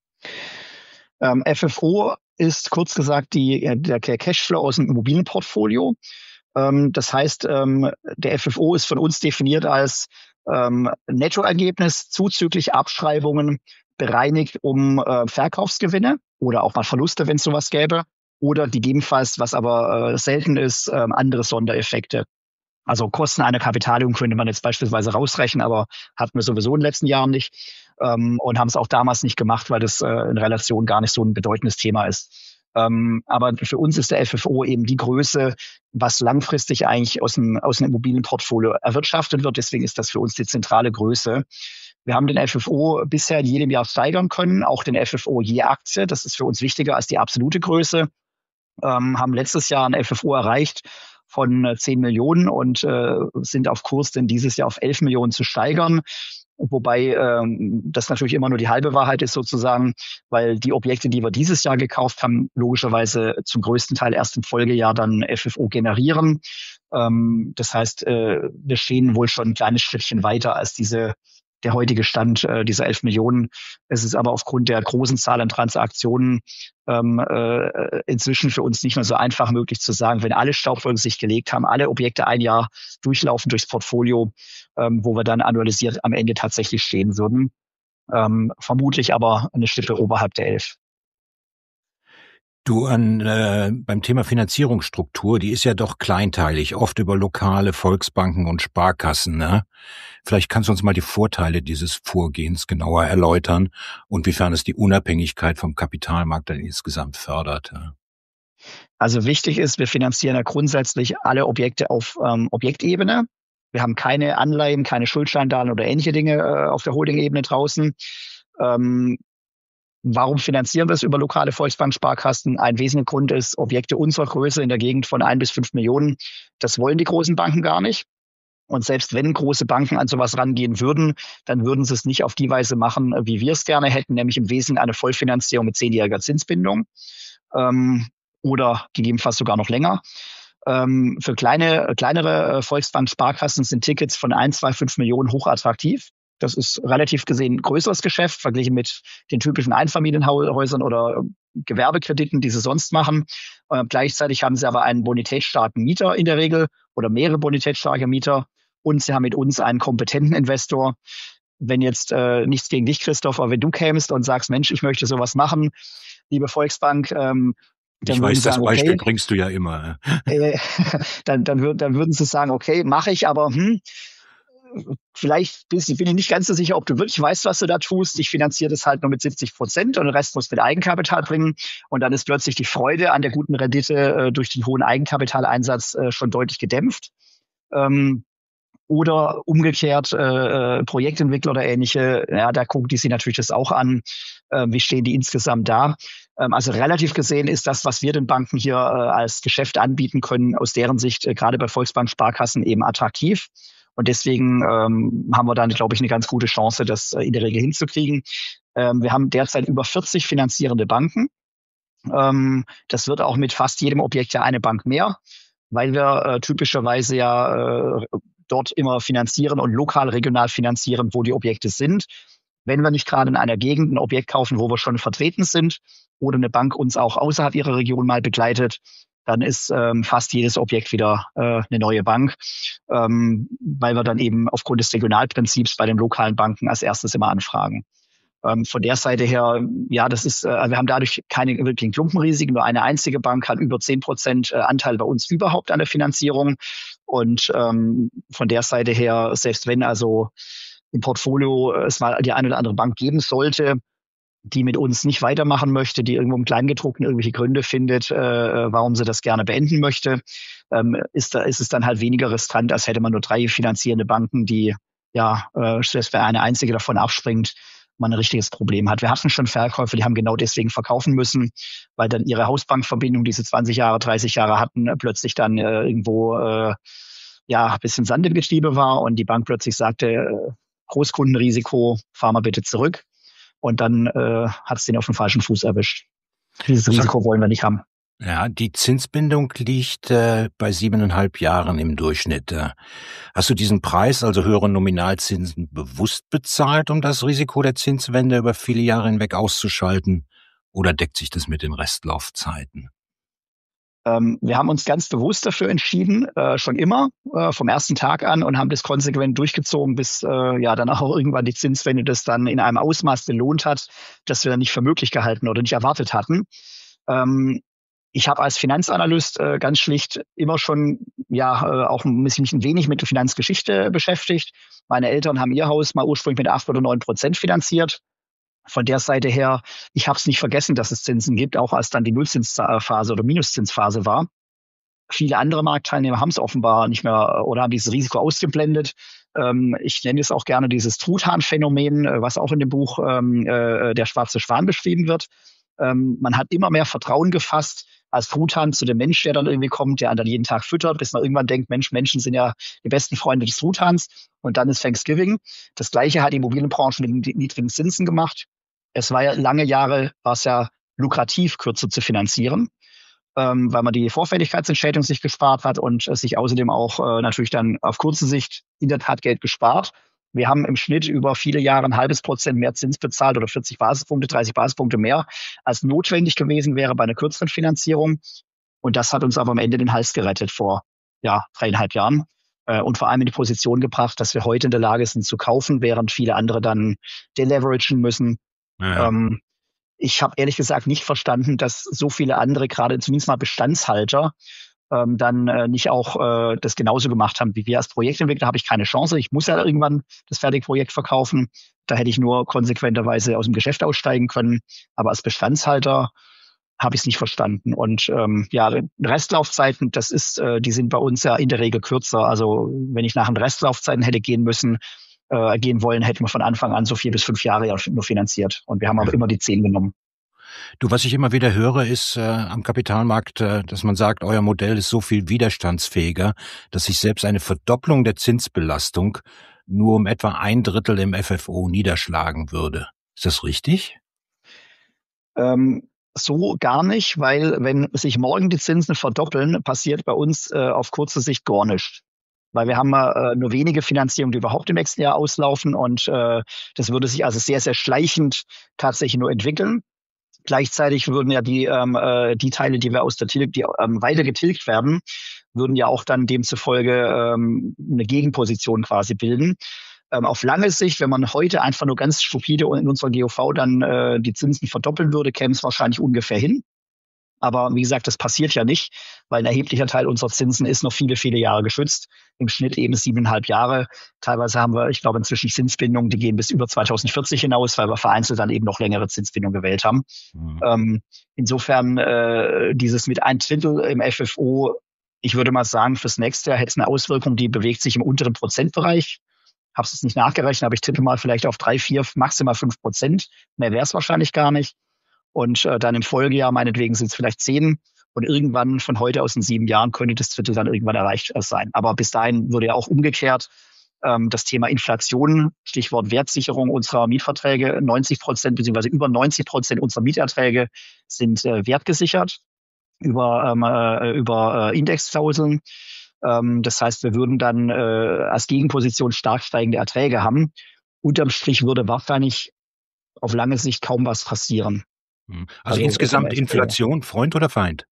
Speaker 3: Ähm, F F O ist kurz gesagt die, der Cashflow aus dem Immobilienportfolio. Ähm, das heißt, ähm, der F F O ist von uns definiert als Ähm, Nettoergebnis zuzüglich Abschreibungen bereinigt um äh, Verkaufsgewinne oder auch mal Verluste, wenn es sowas gäbe, oder gegebenenfalls, was aber äh, selten ist, äh, andere Sondereffekte. Also Kosten einer Kapitalerhöhung könnte man jetzt beispielsweise rausrechnen, aber hatten wir sowieso in den letzten Jahren nicht ähm, und haben es auch damals nicht gemacht, weil das äh, in Relation gar nicht so ein bedeutendes Thema ist. Ähm, aber für uns ist der F F O eben die Größe, was langfristig eigentlich aus dem, aus dem Immobilienportfolio erwirtschaftet wird. Deswegen ist das für uns die zentrale Größe. Wir haben den F F O bisher in jedem Jahr steigern können, auch den F F O je Aktie. Das ist für uns wichtiger als die absolute Größe. Ähm, haben letztes Jahr ein F F O erreicht von zehn Millionen und äh, sind auf Kurs, denn dieses Jahr auf elf Millionen zu steigern. Wobei ähm, das natürlich immer nur die halbe Wahrheit ist sozusagen, weil die Objekte, die wir dieses Jahr gekauft haben, logischerweise zum größten Teil erst im Folgejahr dann F F O generieren. Ähm, das heißt, äh, wir stehen wohl schon ein kleines Schrittchen weiter als diese der heutige Stand äh, dieser elf Millionen. Es ist aber aufgrund der großen Zahl an Transaktionen ähm, äh, inzwischen für uns nicht mehr so einfach möglich zu sagen, wenn alle Staubsauger sich gelegt haben, alle Objekte ein Jahr durchlaufen durchs Portfolio, ähm, wo wir dann annualisiert am Ende tatsächlich stehen würden. Ähm, vermutlich aber eine Schippe oberhalb der elf.
Speaker 2: Du, an äh, beim Thema Finanzierungsstruktur, die ist ja doch kleinteilig, oft über lokale Volksbanken und Sparkassen, ne? Vielleicht kannst du uns mal die Vorteile dieses Vorgehens genauer erläutern und wiefern es die Unabhängigkeit vom Kapitalmarkt dann insgesamt fördert. Ja?
Speaker 3: Also wichtig ist, wir finanzieren ja grundsätzlich alle Objekte auf ähm, Objektebene. Wir haben keine Anleihen, keine Schuldscheindarlehen oder ähnliche Dinge äh, auf der Holding-Ebene draußen. Ähm, Warum finanzieren wir es über lokale Volksbank-Sparkassen? Ein wesentlicher Grund ist, Objekte unserer Größe in der Gegend von ein bis fünf Millionen, das wollen die großen Banken gar nicht. Und selbst wenn große Banken an sowas rangehen würden, dann würden sie es nicht auf die Weise machen, wie wir es gerne hätten, nämlich im Wesentlichen eine Vollfinanzierung mit zehnjähriger Zinsbindung ähm, oder gegebenenfalls sogar noch länger. Ähm, für kleine, kleinere Volksbank-Sparkassen sind Tickets von ein, zwei, fünf Millionen hochattraktiv. Das ist relativ gesehen ein größeres Geschäft, verglichen mit den typischen Einfamilienhäusern oder Gewerbekrediten, die sie sonst machen. Äh, gleichzeitig haben sie aber einen bonitätsstarken Mieter in der Regel oder mehrere bonitätsstarke Mieter und sie haben mit uns einen kompetenten Investor. Wenn jetzt äh, nichts gegen dich, Christoph, aber wenn du kämst und sagst, Mensch, ich möchte sowas machen, liebe Volksbank, ähm,
Speaker 2: ich weiß, das Beispiel okay, bringst du ja immer.
Speaker 3: Äh, dann, dann, würd, dann würden sie sagen, okay, mache ich, aber hm, vielleicht bin ich nicht ganz so sicher, ob du wirklich weißt, was du da tust. Ich finanziere das halt nur mit siebzig Prozent und den Rest muss mit Eigenkapital bringen. Und dann ist plötzlich die Freude an der guten Rendite äh, durch den hohen Eigenkapitaleinsatz äh, schon deutlich gedämpft. Ähm, oder umgekehrt äh, Projektentwickler oder ähnliche, ja, da gucken die sich natürlich das auch an. Äh, wie stehen die insgesamt da? Ähm, also relativ gesehen ist das, was wir den Banken hier äh, als Geschäft anbieten können, aus deren Sicht äh, gerade bei Volksbank Sparkassen eben attraktiv. Und deswegen ähm, haben wir dann, glaube ich, eine ganz gute Chance, das äh, in der Regel hinzukriegen. Ähm, wir haben derzeit über vierzig finanzierende Banken. Ähm, das wird auch mit fast jedem Objekt ja eine Bank mehr, weil wir äh, typischerweise ja äh, dort immer finanzieren und lokal, regional finanzieren, wo die Objekte sind. Wenn wir nicht gerade in einer Gegend ein Objekt kaufen, wo wir schon vertreten sind oder eine Bank uns auch außerhalb ihrer Region mal begleitet, dann ist ähm, fast jedes Objekt wieder äh, eine neue Bank, ähm, weil wir dann eben aufgrund des Regionalprinzips bei den lokalen Banken als erstes immer anfragen. Ähm, von der Seite her, ja, das ist, äh, wir haben dadurch keine wirklichen Klumpenrisiken. Nur eine einzige Bank hat über zehn Prozent äh, Anteil bei uns überhaupt an der Finanzierung. Und ähm, von der Seite her, selbst wenn also im Portfolio es mal die eine oder andere Bank geben sollte, die mit uns nicht weitermachen möchte, die irgendwo im Kleingedruckten irgendwelche Gründe findet, äh, warum sie das gerne beenden möchte, ähm, ist, da, ist es dann halt weniger riskant, als hätte man nur drei finanzierende Banken, die ja, äh, selbst wenn eine einzige davon abspringt, man ein richtiges Problem hat. Wir hatten schon Verkäufer, die haben genau deswegen verkaufen müssen, weil dann ihre Hausbankverbindung, die sie zwanzig Jahre, dreißig Jahre hatten, plötzlich dann äh, irgendwo äh, ja ein bisschen Sand im Getriebe war und die Bank plötzlich sagte, äh, Großkundenrisiko, fahr mal bitte zurück. Und dann äh, hat es den auf den falschen Fuß erwischt. Dieses Risiko wollen wir nicht haben.
Speaker 2: Ja, die Zinsbindung liegt äh, bei siebeneinhalb Jahren im Durchschnitt. Äh, hast du diesen Preis, also höhere Nominalzinsen, bewusst bezahlt, um das Risiko der Zinswende über viele Jahre hinweg auszuschalten? Oder deckt sich das mit den Restlaufzeiten?
Speaker 3: Ähm, wir haben uns ganz bewusst dafür entschieden, äh, schon immer, äh, vom ersten Tag an und haben das konsequent durchgezogen, bis äh, ja dann auch irgendwann die Zinswende das dann in einem Ausmaß belohnt hat, das wir nicht für möglich gehalten oder nicht erwartet hatten. Ähm, ich habe als Finanzanalyst äh, ganz schlicht immer schon ja äh, auch ein bisschen ein wenig mit der Finanzgeschichte beschäftigt. Meine Eltern haben ihr Haus mal ursprünglich mit acht oder neun Prozent finanziert. Von der Seite her, ich habe es nicht vergessen, dass es Zinsen gibt, auch als dann die Nullzinsphase oder Minuszinsphase war. Viele andere Marktteilnehmer haben es offenbar nicht mehr oder haben dieses Risiko ausgeblendet. Ähm, ich nenne es auch gerne dieses Truthahn-Phänomen, äh, was auch in dem Buch ähm, äh, Der schwarze Schwan beschrieben wird. Ähm, man hat immer mehr Vertrauen gefasst als Truthahn zu dem Mensch, der dann irgendwie kommt, der einen dann jeden Tag füttert, bis man irgendwann denkt, Mensch, Menschen sind ja die besten Freunde des Truthahns. Und dann ist Thanksgiving. Das Gleiche hat die Immobilienbranche mit den niedrigen Zinsen gemacht. Es war ja lange Jahre, war es ja lukrativ, kürzer zu finanzieren, ähm, weil man die Vorfälligkeitsentschädigung sich gespart hat und äh, sich außerdem auch äh, natürlich dann auf kurze Sicht in der Tat Geld gespart. Wir haben im Schnitt über viele Jahre ein halbes Prozent mehr Zins bezahlt oder vierzig Basispunkte, dreißig Basispunkte mehr, als notwendig gewesen wäre bei einer kürzeren Finanzierung. Und das hat uns aber am Ende den Hals gerettet vor ja, dreieinhalb Jahren äh, und vor allem in die Position gebracht, dass wir heute in der Lage sind zu kaufen, während viele andere dann deleveragen müssen. Ja. Ähm, ich habe ehrlich gesagt nicht verstanden, dass so viele andere, gerade zumindest mal Bestandshalter, ähm, dann äh, nicht auch äh, das genauso gemacht haben wie wir. Als Projektentwickler habe ich keine Chance. Ich muss ja irgendwann das fertige Projekt verkaufen. Da hätte ich nur konsequenterweise aus dem Geschäft aussteigen können. Aber als Bestandshalter habe ich es nicht verstanden. Und ähm, ja, Restlaufzeiten, das ist, äh, die sind bei uns ja in der Regel kürzer. Also wenn ich nach den Restlaufzeiten hätte gehen müssen, äh, gehen wollen, hätten wir von Anfang an so vier bis fünf Jahre ja nur finanziert. Und wir haben aber immer die zehn genommen.
Speaker 2: Du, was ich immer wieder höre, ist äh, am Kapitalmarkt, äh, dass man sagt, euer Modell ist so viel widerstandsfähiger, dass sich selbst eine Verdopplung der Zinsbelastung nur um etwa ein Drittel im F F O niederschlagen würde. Ist das richtig?
Speaker 3: Ähm, so gar nicht, weil wenn sich morgen die Zinsen verdoppeln, passiert bei uns äh, auf kurze Sicht gar nichts. Weil wir haben äh, nur wenige Finanzierungen, die überhaupt im nächsten Jahr auslaufen und äh, das würde sich also sehr, sehr schleichend tatsächlich nur entwickeln. Gleichzeitig würden ja die ähm, äh, die Teile, die wir aus der Tilg, die ähm, weiter getilgt werden, würden ja auch dann demzufolge ähm, eine Gegenposition quasi bilden. Ähm, auf lange Sicht, wenn man heute einfach nur ganz stupide in unserer G O V dann äh, die Zinsen verdoppeln würde, käme es wahrscheinlich ungefähr hin. Aber wie gesagt, das passiert ja nicht, weil ein erheblicher Teil unserer Zinsen ist noch viele, viele Jahre geschützt. Im Schnitt eben siebeneinhalb Jahre. Teilweise haben wir, ich glaube, inzwischen Zinsbindungen, die gehen bis über zweitausendvierzig hinaus, weil wir vereinzelt dann eben noch längere Zinsbindungen gewählt haben. Mhm. Ähm, insofern äh, dieses mit ein Drittel im F F O, ich würde mal sagen, fürs nächste Jahr hätte es eine Auswirkung, die bewegt sich im unteren Prozentbereich. Habe es jetzt nicht nachgerechnet, aber ich tippe mal vielleicht auf drei, vier, maximal fünf Prozent. Mehr wäre es wahrscheinlich gar nicht. Und äh, dann im Folgejahr, meinetwegen sind es vielleicht zehn. Und irgendwann von heute aus in sieben Jahren könnte das Drittel dann irgendwann erreicht sein. Aber bis dahin würde ja auch umgekehrt ähm, das Thema Inflation, Stichwort Wertsicherung unserer Mietverträge, neunzig Prozent beziehungsweise über neunzig Prozent unserer Mieterträge sind äh, wertgesichert über, ähm, äh, über äh, Indexklauseln. Ähm, das heißt, wir würden dann äh, als Gegenposition stark steigende Erträge haben. Unterm Strich würde wahrscheinlich auf lange Sicht kaum was passieren.
Speaker 2: Also, also insgesamt Inflation, Freund oder Feind?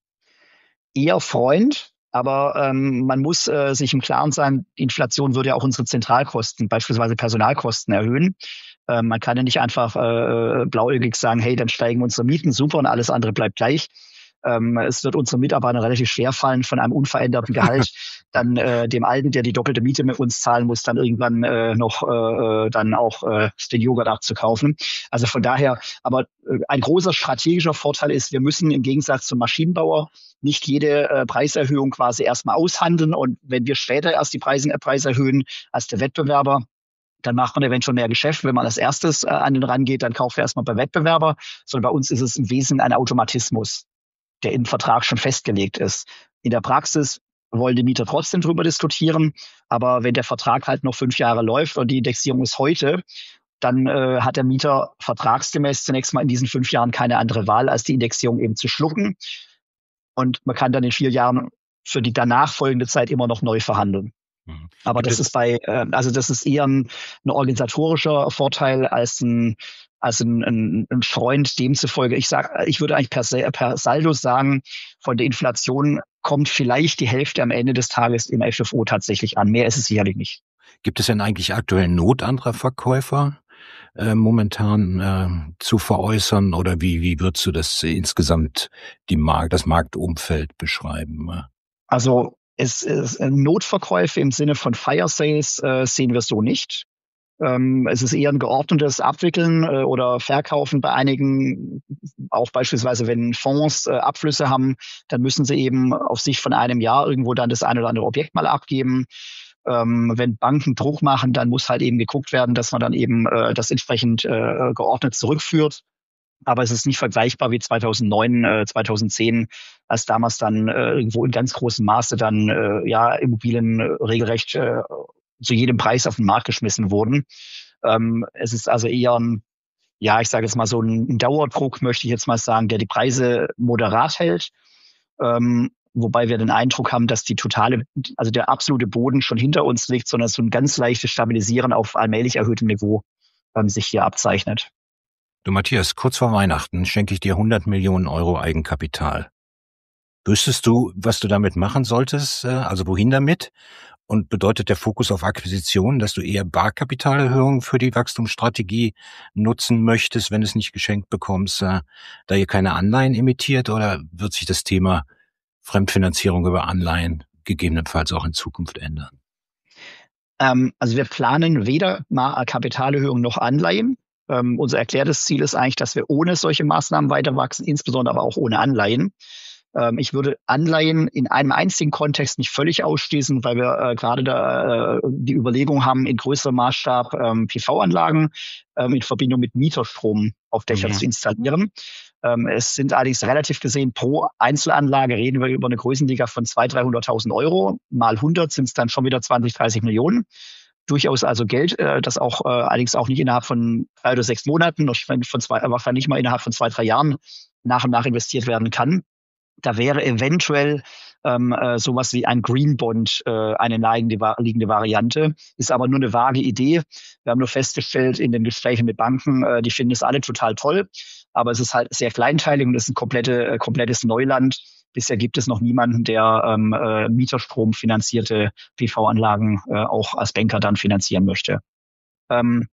Speaker 3: Eher Freund, aber ähm, man muss äh, sich im Klaren sein, Inflation würde ja auch unsere Zentralkosten, beispielsweise Personalkosten, erhöhen. Äh, man kann ja nicht einfach äh, blauäugig sagen, hey, dann steigen unsere Mieten, super, und alles andere bleibt gleich. Ähm, es wird unseren Mitarbeitern relativ schwer fallen, von einem unveränderten Gehalt dann äh, dem Alten, der die doppelte Miete mit uns zahlen muss, dann irgendwann äh, noch äh, dann auch äh, den Joghurt abzukaufen. Also von daher, aber äh, ein großer strategischer Vorteil ist, wir müssen im Gegensatz zum Maschinenbauer nicht jede äh, Preiserhöhung quasi erstmal aushandeln, und wenn wir später erst die Preise, äh, Preise erhöhen als der Wettbewerber, dann macht man eventuell mehr Geschäft. Wenn man als erstes äh, an den rangeht, dann kauft er erstmal bei Wettbewerber, sondern bei uns ist es im Wesentlichen ein Automatismus, der im Vertrag schon festgelegt ist. In der Praxis wollen die Mieter trotzdem drüber diskutieren, aber wenn der Vertrag halt noch fünf Jahre läuft und die Indexierung ist heute, dann äh, hat der Mieter vertragsgemäß zunächst mal in diesen fünf Jahren keine andere Wahl, als die Indexierung eben zu schlucken. Und man kann dann in vier Jahren für die danach folgende Zeit immer noch neu verhandeln. Mhm. Aber das ist bei, äh, also das ist eher ein, ein organisatorischer Vorteil als ein als ein, ein, ein Freund demzufolge. Ich sag, ich würde eigentlich per, per Saldo sagen, von der Inflation kommt vielleicht die Hälfte am Ende des Tages im F F O tatsächlich an. Mehr ist es sicherlich nicht.
Speaker 2: Gibt es denn eigentlich aktuell Not anderer Verkäufer äh, momentan äh, zu veräußern, oder wie wie würdest du das insgesamt die Markt, das Marktumfeld beschreiben?
Speaker 3: Also es ist Notverkäufe im Sinne von Fire Sales äh, sehen wir so nicht. Ähm, es ist eher ein geordnetes Abwickeln äh, oder Verkaufen bei einigen, auch beispielsweise wenn Fonds äh, Abflüsse haben, dann müssen sie eben auf Sicht von einem Jahr irgendwo dann das ein oder andere Objekt mal abgeben. Ähm, wenn Banken Druck machen, dann muss halt eben geguckt werden, dass man dann eben äh, das entsprechend äh, geordnet zurückführt. Aber es ist nicht vergleichbar wie zweitausendneun, äh, zweitausendzehn, als damals dann äh, irgendwo in ganz großem Maße dann äh, ja Immobilien äh, regelrecht äh, zu jedem Preis auf den Markt geschmissen wurden. Ähm, es ist also eher ein, ja, ich sage jetzt mal so ein, ein Dauerdruck, möchte ich jetzt mal sagen, der die Preise moderat hält. Ähm, wobei wir den Eindruck haben, dass die totale, also der absolute Boden schon hinter uns liegt, sondern so ein ganz leichtes Stabilisieren auf allmählich erhöhtem Niveau ähm, sich hier abzeichnet.
Speaker 2: Du Matthias, kurz vor Weihnachten schenke ich dir hundert Millionen Euro Eigenkapital. Wüsstest du, was du damit machen solltest, also wohin damit? Und bedeutet der Fokus auf Akquisition, dass du eher Barkapitalerhöhungen für die Wachstumsstrategie nutzen möchtest, wenn du es nicht geschenkt bekommst, da ihr keine Anleihen emittiert? Oder wird sich das Thema Fremdfinanzierung über Anleihen gegebenenfalls auch in Zukunft ändern?
Speaker 3: Ähm, also wir planen weder mal Kapitalerhöhung noch Anleihen. Ähm, unser erklärtes Ziel ist eigentlich, dass wir ohne solche Maßnahmen weiter wachsen, insbesondere aber auch ohne Anleihen. Ähm, ich würde Anleihen in einem einzigen Kontext nicht völlig ausschließen, weil wir äh, gerade da äh, die Überlegung haben, in größerem Maßstab ähm, P V-Anlagen ähm, in Verbindung mit Mieterstrom auf Dächer mhm. zu installieren. Ähm, es sind allerdings relativ gesehen pro Einzelanlage reden wir über eine Größenliga von zweihunderttausend, dreihunderttausend Euro. Mal hundert sind es dann schon wieder zwanzig, dreißig Millionen. Durchaus also Geld, äh, das auch äh, allerdings auch nicht innerhalb von drei oder sechs Monaten, von zwei, aber nicht mal innerhalb von zwei, drei Jahren nach und nach investiert werden kann. Da wäre eventuell ähm, äh, sowas wie ein Green Bond äh, eine naheliegende Variante, ist aber nur eine vage Idee. Wir haben nur festgestellt in den Gesprächen mit Banken, äh, die finden es alle total toll, aber es ist halt sehr kleinteilig und es ist ein komplette, äh, komplettes Neuland. Bisher gibt es noch niemanden, der ähm, äh, Mieterstrom finanzierte P V-Anlagen äh, auch als Banker dann finanzieren möchte. Ähm,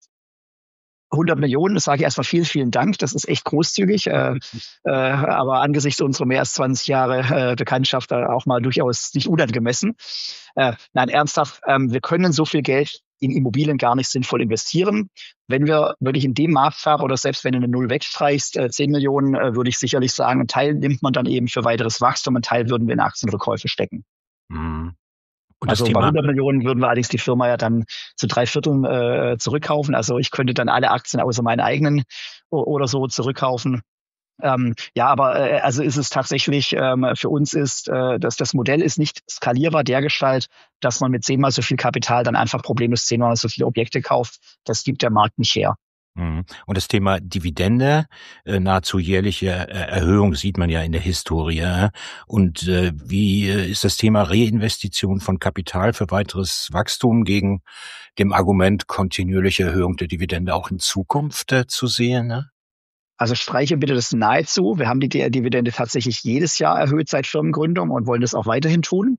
Speaker 3: hundert Millionen, das sage ich erstmal vielen, vielen Dank. Das ist echt großzügig. Äh, äh, aber angesichts unserer mehr als zwanzig Jahre äh, Bekanntschaft äh, auch mal durchaus nicht unangemessen. Äh, nein, ernsthaft, ähm, wir können so viel Geld in Immobilien gar nicht sinnvoll investieren. Wenn wir wirklich in dem Maßstab oder selbst wenn du eine Null wegstreichst, äh, zehn Millionen, äh, würde ich sicherlich sagen, einen Teil nimmt man dann eben für weiteres Wachstum, einen Teil würden wir in Aktienrückkäufe stecken.
Speaker 2: Mhm. Und
Speaker 3: also
Speaker 2: das
Speaker 3: bei
Speaker 2: Thema
Speaker 3: hundert Millionen würden wir allerdings die Firma ja dann zu drei Vierteln äh, zurückkaufen. Also ich könnte dann alle Aktien außer meinen eigenen oder so zurückkaufen. Ähm, ja, aber äh, also ist es tatsächlich, ähm, für uns ist, äh, dass das Modell ist nicht skalierbar dergestalt, dass man mit zehnmal so viel Kapital dann einfach problemlos zehnmal so viele Objekte kauft. Das gibt der Markt nicht her.
Speaker 2: Und das Thema Dividende, äh, nahezu jährliche Erhöhung sieht man ja in der Historie. Und äh, wie ist das Thema Reinvestition von Kapital für weiteres Wachstum gegen dem Argument kontinuierliche Erhöhung der Dividende auch in Zukunft äh, zu sehen? Ne?
Speaker 3: Also streiche bitte das nahezu. Wir haben die Dividende tatsächlich jedes Jahr erhöht seit Firmengründung und wollen das auch weiterhin tun.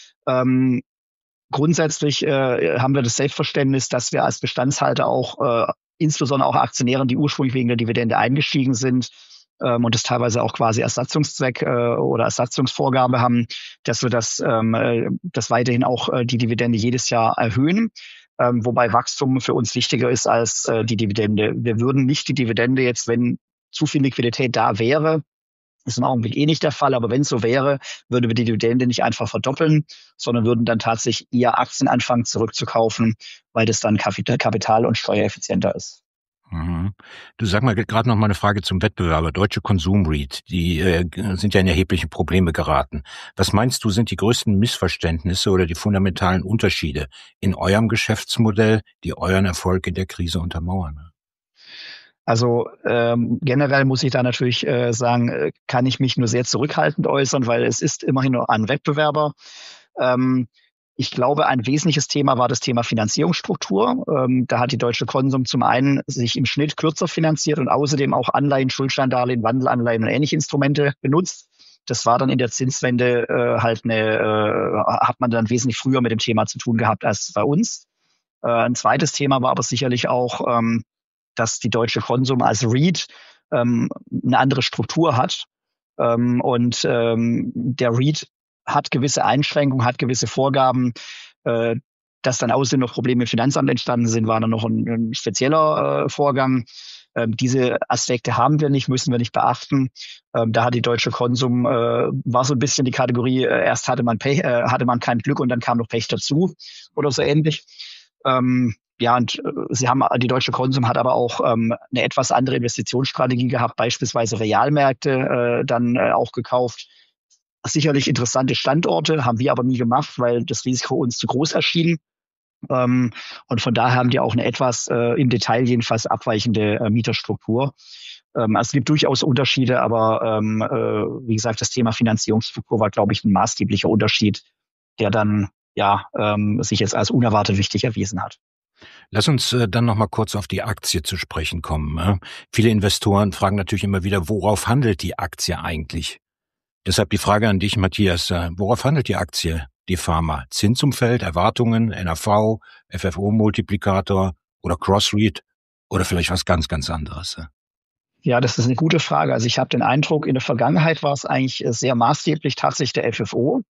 Speaker 3: Ähm, grundsätzlich äh, haben wir das Selbstverständnis, dass wir als Bestandshalter auch äh, insbesondere auch Aktionären, die ursprünglich wegen der Dividende eingestiegen sind ähm, und das teilweise auch quasi Ersatzungszweck äh, oder Ersatzungsvorgabe haben, dass wir das, ähm, das weiterhin auch äh, die Dividende jedes Jahr erhöhen. Ähm, wobei Wachstum für uns wichtiger ist als äh, die Dividende. Wir würden nicht die Dividende jetzt, wenn zu viel Liquidität da wäre, ist im Augenblick eh nicht der Fall, aber wenn es so wäre, würden wir die Dividende nicht einfach verdoppeln, sondern würden dann tatsächlich eher Aktien anfangen zurückzukaufen, weil das dann kapital- und steuereffizienter ist.
Speaker 2: Mhm. Du, sag mal gerade noch mal eine Frage zum Wettbewerber, Deutsche Konsum-REIT, die äh, sind ja in erhebliche Probleme geraten. Was meinst du, sind die größten Missverständnisse oder die fundamentalen Unterschiede in eurem Geschäftsmodell, die euren Erfolg in der Krise untermauern?
Speaker 3: Also ähm, generell muss ich da natürlich äh, sagen, äh, kann ich mich nur sehr zurückhaltend äußern, weil es ist immerhin nur ein Wettbewerber. Ähm, ich glaube, ein wesentliches Thema war das Thema Finanzierungsstruktur. Ähm, da hat die Deutsche Konsum zum einen sich im Schnitt kürzer finanziert und außerdem auch Anleihen, Schuldscheindarlehen, Wandelanleihen und ähnliche Instrumente benutzt. Das war dann in der Zinswende äh, halt eine, äh, hat man dann wesentlich früher mit dem Thema zu tun gehabt als bei uns. Äh, ein zweites Thema war aber sicherlich auch, ähm, dass die Deutsche Konsum als REIT ähm, eine andere Struktur hat. Ähm, und ähm, der REIT hat gewisse Einschränkungen, hat gewisse Vorgaben. Äh, dass dann außerdem noch Probleme im Finanzamt entstanden sind, war dann noch ein, ein spezieller äh, Vorgang. Ähm, diese Aspekte haben wir nicht, müssen wir nicht beachten. Ähm, da hat die Deutsche Konsum, äh, war so ein bisschen die Kategorie, äh, erst hatte man Pech, äh, hatte man kein Glück und dann kam noch Pech dazu oder so ähnlich. Ähm, ja, und äh, sie haben, die Deutsche Konsum hat aber auch ähm, eine etwas andere Investitionsstrategie gehabt, beispielsweise Realmärkte äh, dann äh, auch gekauft. Sicherlich interessante Standorte, haben wir aber nie gemacht, weil das Risiko uns zu groß erschien. Ähm, und von daher haben die auch eine etwas äh, im Detail jedenfalls abweichende äh, Mieterstruktur. Ähm, also es gibt durchaus Unterschiede, aber ähm, äh, wie gesagt, das Thema Finanzierungsstruktur war, glaube ich, ein maßgeblicher Unterschied, der dann ja ähm, sich jetzt als unerwartet wichtig erwiesen hat.
Speaker 2: Lass uns äh, dann noch mal kurz auf die Aktie zu sprechen kommen. Äh? Viele Investoren fragen natürlich immer wieder, worauf handelt die Aktie eigentlich? Deshalb die Frage an dich, Matthias, äh, worauf handelt die Aktie, die Pharma? Zinsumfeld, Erwartungen, N A V, F F O-Multiplikator oder Cross-Read oder vielleicht was ganz, ganz anderes? Äh?
Speaker 3: Ja, das ist eine gute Frage. Also ich habe den Eindruck, in der Vergangenheit war es eigentlich sehr maßgeblich tatsächlich der F F O.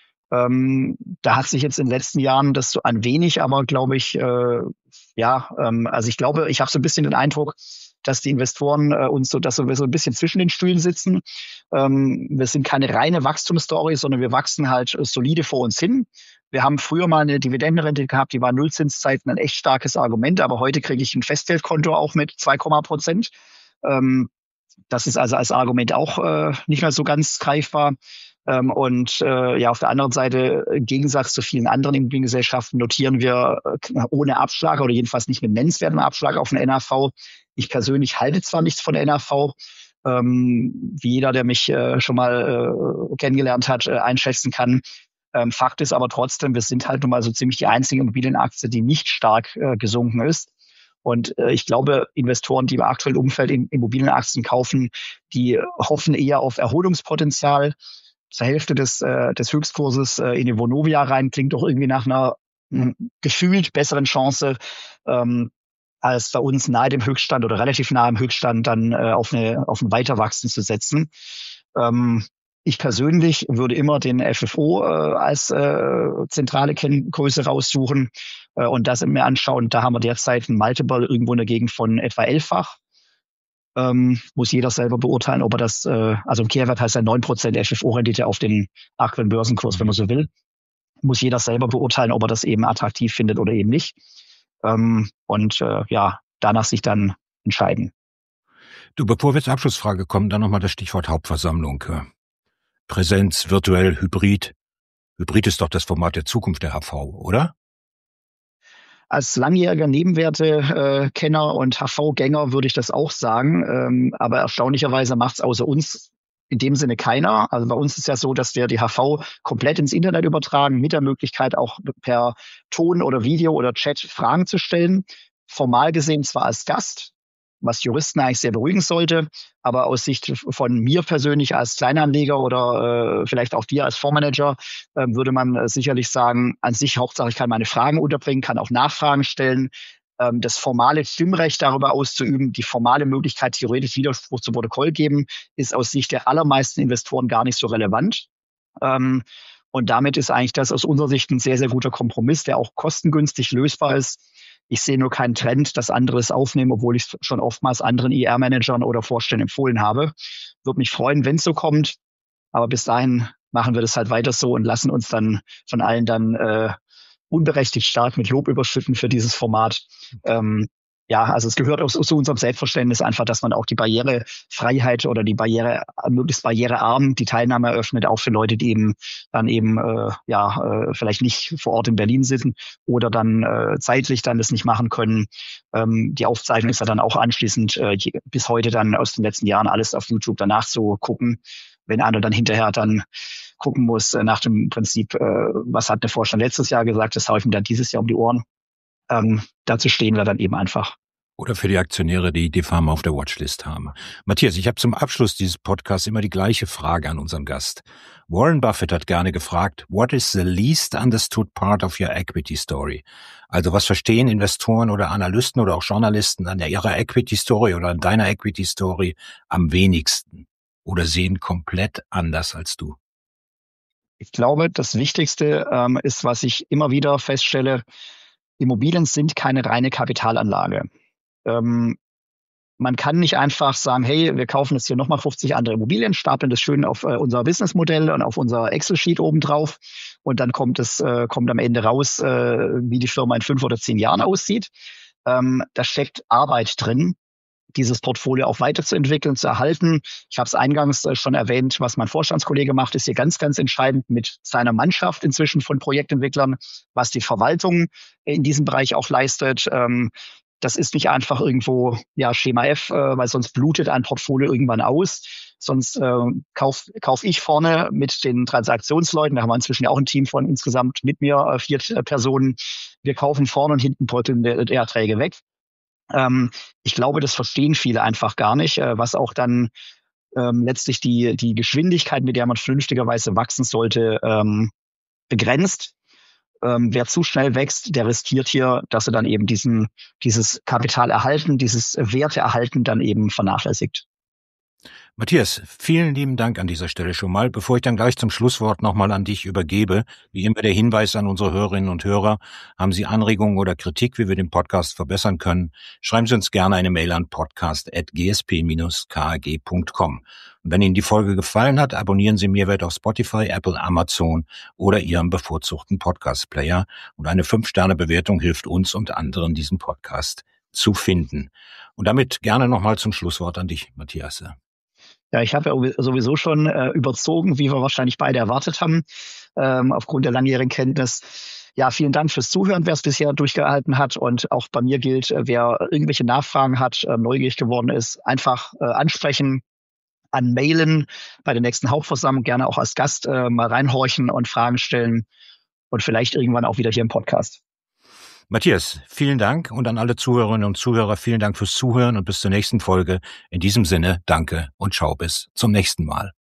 Speaker 3: Ähm, da hat sich jetzt in den letzten Jahren das so ein wenig, aber glaube ich, äh, ja, ähm, also ich glaube, ich habe so ein bisschen den Eindruck, dass die Investoren äh, uns so, dass wir so ein bisschen zwischen den Stühlen sitzen. Ähm, wir sind keine reine Wachstumsstory, sondern wir wachsen halt solide vor uns hin. Wir haben früher mal eine Dividendenrente gehabt, die war Nullzinszeiten ein echt starkes Argument, aber heute kriege ich ein Festgeldkonto auch mit zwei Prozent. Ähm, das ist also als Argument auch äh, nicht mehr so ganz greifbar. Ähm, und äh, ja, auf der anderen Seite, im Gegensatz zu vielen anderen Immobiliengesellschaften, notieren wir äh, ohne Abschlag oder jedenfalls nicht mit nennenswertem Abschlag auf den N A V. Ich persönlich halte zwar nichts von der N A V, ähm, wie jeder, der mich äh, schon mal äh, kennengelernt hat, äh, einschätzen kann. Ähm, Fakt ist aber trotzdem, wir sind halt nun mal so ziemlich die einzige Immobilienaktie, die nicht stark äh, gesunken ist. Und äh, ich glaube, Investoren, die im aktuellen Umfeld in Immobilienaktien kaufen, die hoffen eher auf Erholungspotenzial. Zur Hälfte des, äh, des Höchstkurses äh, in die Vonovia rein, klingt doch irgendwie nach einer mh, gefühlt besseren Chance, ähm, als bei uns nahe dem Höchststand oder relativ nahe am Höchststand dann äh, auf, eine, auf ein Weiterwachsen zu setzen. Ähm, ich persönlich würde immer den F F O äh, als äh, zentrale Kenngröße raussuchen äh, und das mir anschauen. Da haben wir derzeit ein Multiple irgendwo in der Gegend von etwa elffach. Ähm, muss jeder selber beurteilen, ob er das, äh, also im Kehrwert heißt ja neun Prozent F F O-Rendite auf den aktuellen Börsenkurs, wenn man so will. Muss jeder selber beurteilen, ob er das eben attraktiv findet oder eben nicht. Ähm, und äh, ja, danach sich dann entscheiden.
Speaker 2: Du, bevor wir zur Abschlussfrage kommen, dann nochmal das Stichwort Hauptversammlung. Präsenz, virtuell, Hybrid. Hybrid ist doch das Format der Zukunft der H V, oder?
Speaker 3: Als langjähriger Nebenwerte-Kenner äh, und H V-Gänger würde ich das auch sagen. Ähm, aber erstaunlicherweise macht es außer uns in dem Sinne keiner. Also bei uns ist ja so, dass wir die H V komplett ins Internet übertragen, mit der Möglichkeit auch per Ton oder Video oder Chat Fragen zu stellen. Formal gesehen zwar als Gast, was Juristen eigentlich sehr beruhigen sollte, aber aus Sicht von mir persönlich als Kleinanleger oder äh, vielleicht auch dir als Fondsmanager äh, würde man äh, sicherlich sagen, an sich Hauptsache ich kann meine Fragen unterbringen, kann auch Nachfragen stellen. Ähm, das formale Stimmrecht darüber auszuüben, die formale Möglichkeit, theoretisch Widerspruch zu Protokoll geben, ist aus Sicht der allermeisten Investoren gar nicht so relevant. Ähm, und damit ist eigentlich das aus unserer Sicht ein sehr, sehr guter Kompromiss, der auch kostengünstig lösbar ist. Ich sehe nur keinen Trend, dass andere es aufnehmen, obwohl ich es schon oftmals anderen I R-Managern oder Vorständen empfohlen habe. Würde mich freuen, wenn es so kommt. Aber bis dahin machen wir das halt weiter so und lassen uns dann von allen dann äh, unberechtigt stark mit Lob überschütten für dieses Format. Ähm, ja, also es gehört auch zu unserem Selbstverständnis einfach, dass man auch die Barrierefreiheit oder die Barriere, möglichst barrierearm die Teilnahme eröffnet, auch für Leute, die eben dann eben äh, ja äh, vielleicht nicht vor Ort in Berlin sitzen oder dann äh, zeitlich dann das nicht machen können. Ähm, die Aufzeichnung ist ja dann auch anschließend äh, bis heute dann aus den letzten Jahren alles auf YouTube danach zu gucken, wenn einer dann hinterher dann gucken muss äh, nach dem Prinzip, äh, was hat der Vorstand letztes Jahr gesagt, das haue ich mir dann dieses Jahr um die Ohren. Ähm, dazu stehen wir dann eben einfach.
Speaker 2: Oder für die Aktionäre, die die Pharma auf der Watchlist haben. Matthias, ich habe zum Abschluss dieses Podcasts immer die gleiche Frage an unseren Gast. Warren Buffett hat gerne gefragt, what is the least understood part of your equity story? Also was verstehen Investoren oder Analysten oder auch Journalisten an ihrer Equity Story oder an deiner Equity Story am wenigsten oder sehen komplett anders als du?
Speaker 3: Ich glaube, das Wichtigste ähm, ist, was ich immer wieder feststelle, Immobilien sind keine reine Kapitalanlage. Ähm, man kann nicht einfach sagen, hey, wir kaufen jetzt hier nochmal fünfzig andere Immobilien, stapeln das schön auf äh, unser Businessmodell und auf unser Excel-Sheet obendrauf und dann kommt es äh, kommt am Ende raus, äh, wie die Firma in fünf oder zehn Jahren aussieht. Ähm, da steckt Arbeit drin, dieses Portfolio auch weiterzuentwickeln, zu erhalten. Ich habe es eingangs äh, schon erwähnt, was mein Vorstandskollege macht, ist hier ganz, ganz entscheidend mit seiner Mannschaft inzwischen von Projektentwicklern, was die Verwaltung in diesem Bereich auch leistet. Ähm, das ist nicht einfach irgendwo ja Schema F, äh, weil sonst blutet ein Portfolio irgendwann aus. Sonst äh, kauf, kauf ich vorne mit den Transaktionsleuten, da haben wir inzwischen ja auch ein Team von insgesamt mit mir äh, vier äh, Personen. Wir kaufen vorne und hinten bröckeln die, die Erträge weg. Ähm, ich glaube, das verstehen viele einfach gar nicht, äh, was auch dann ähm, letztlich die, die Geschwindigkeit, mit der man vernünftigerweise wachsen sollte, ähm, begrenzt. Ähm, wer zu schnell wächst, der riskiert hier, dass er dann eben diesen, dieses Kapital erhalten, dieses Werte erhalten dann eben vernachlässigt.
Speaker 2: Matthias, vielen lieben Dank an dieser Stelle schon mal. Bevor ich dann gleich zum Schlusswort nochmal an dich übergebe, wie immer der Hinweis an unsere Hörerinnen und Hörer, haben Sie Anregungen oder Kritik, wie wir den Podcast verbessern können, schreiben Sie uns gerne eine Mail an podcast at g s p dash k a g punkt com. Und wenn Ihnen die Folge gefallen hat, abonnieren Sie Mehrwert auf Spotify, Apple, Amazon oder Ihrem bevorzugten Podcast-Player. Und eine fünf Sterne Bewertung hilft uns und anderen, diesen Podcast zu finden. Und damit gerne nochmal zum Schlusswort an dich, Matthias.
Speaker 3: Ja, ich habe ja sowieso schon äh, überzogen, wie wir wahrscheinlich beide erwartet haben, ähm, aufgrund der langjährigen Kenntnis. Ja, vielen Dank fürs Zuhören, wer es bisher durchgehalten hat. Und auch bei mir gilt, äh, wer irgendwelche Nachfragen hat, äh, neugierig geworden ist, einfach äh, ansprechen, anmailen, bei der nächsten Hauptversammlung gerne auch als Gast äh, mal reinhorchen und Fragen stellen und vielleicht irgendwann auch wieder hier im Podcast.
Speaker 2: Matthias, vielen Dank und an alle Zuhörerinnen und Zuhörer vielen Dank fürs Zuhören und bis zur nächsten Folge. In diesem Sinne, danke und ciao bis zum nächsten Mal.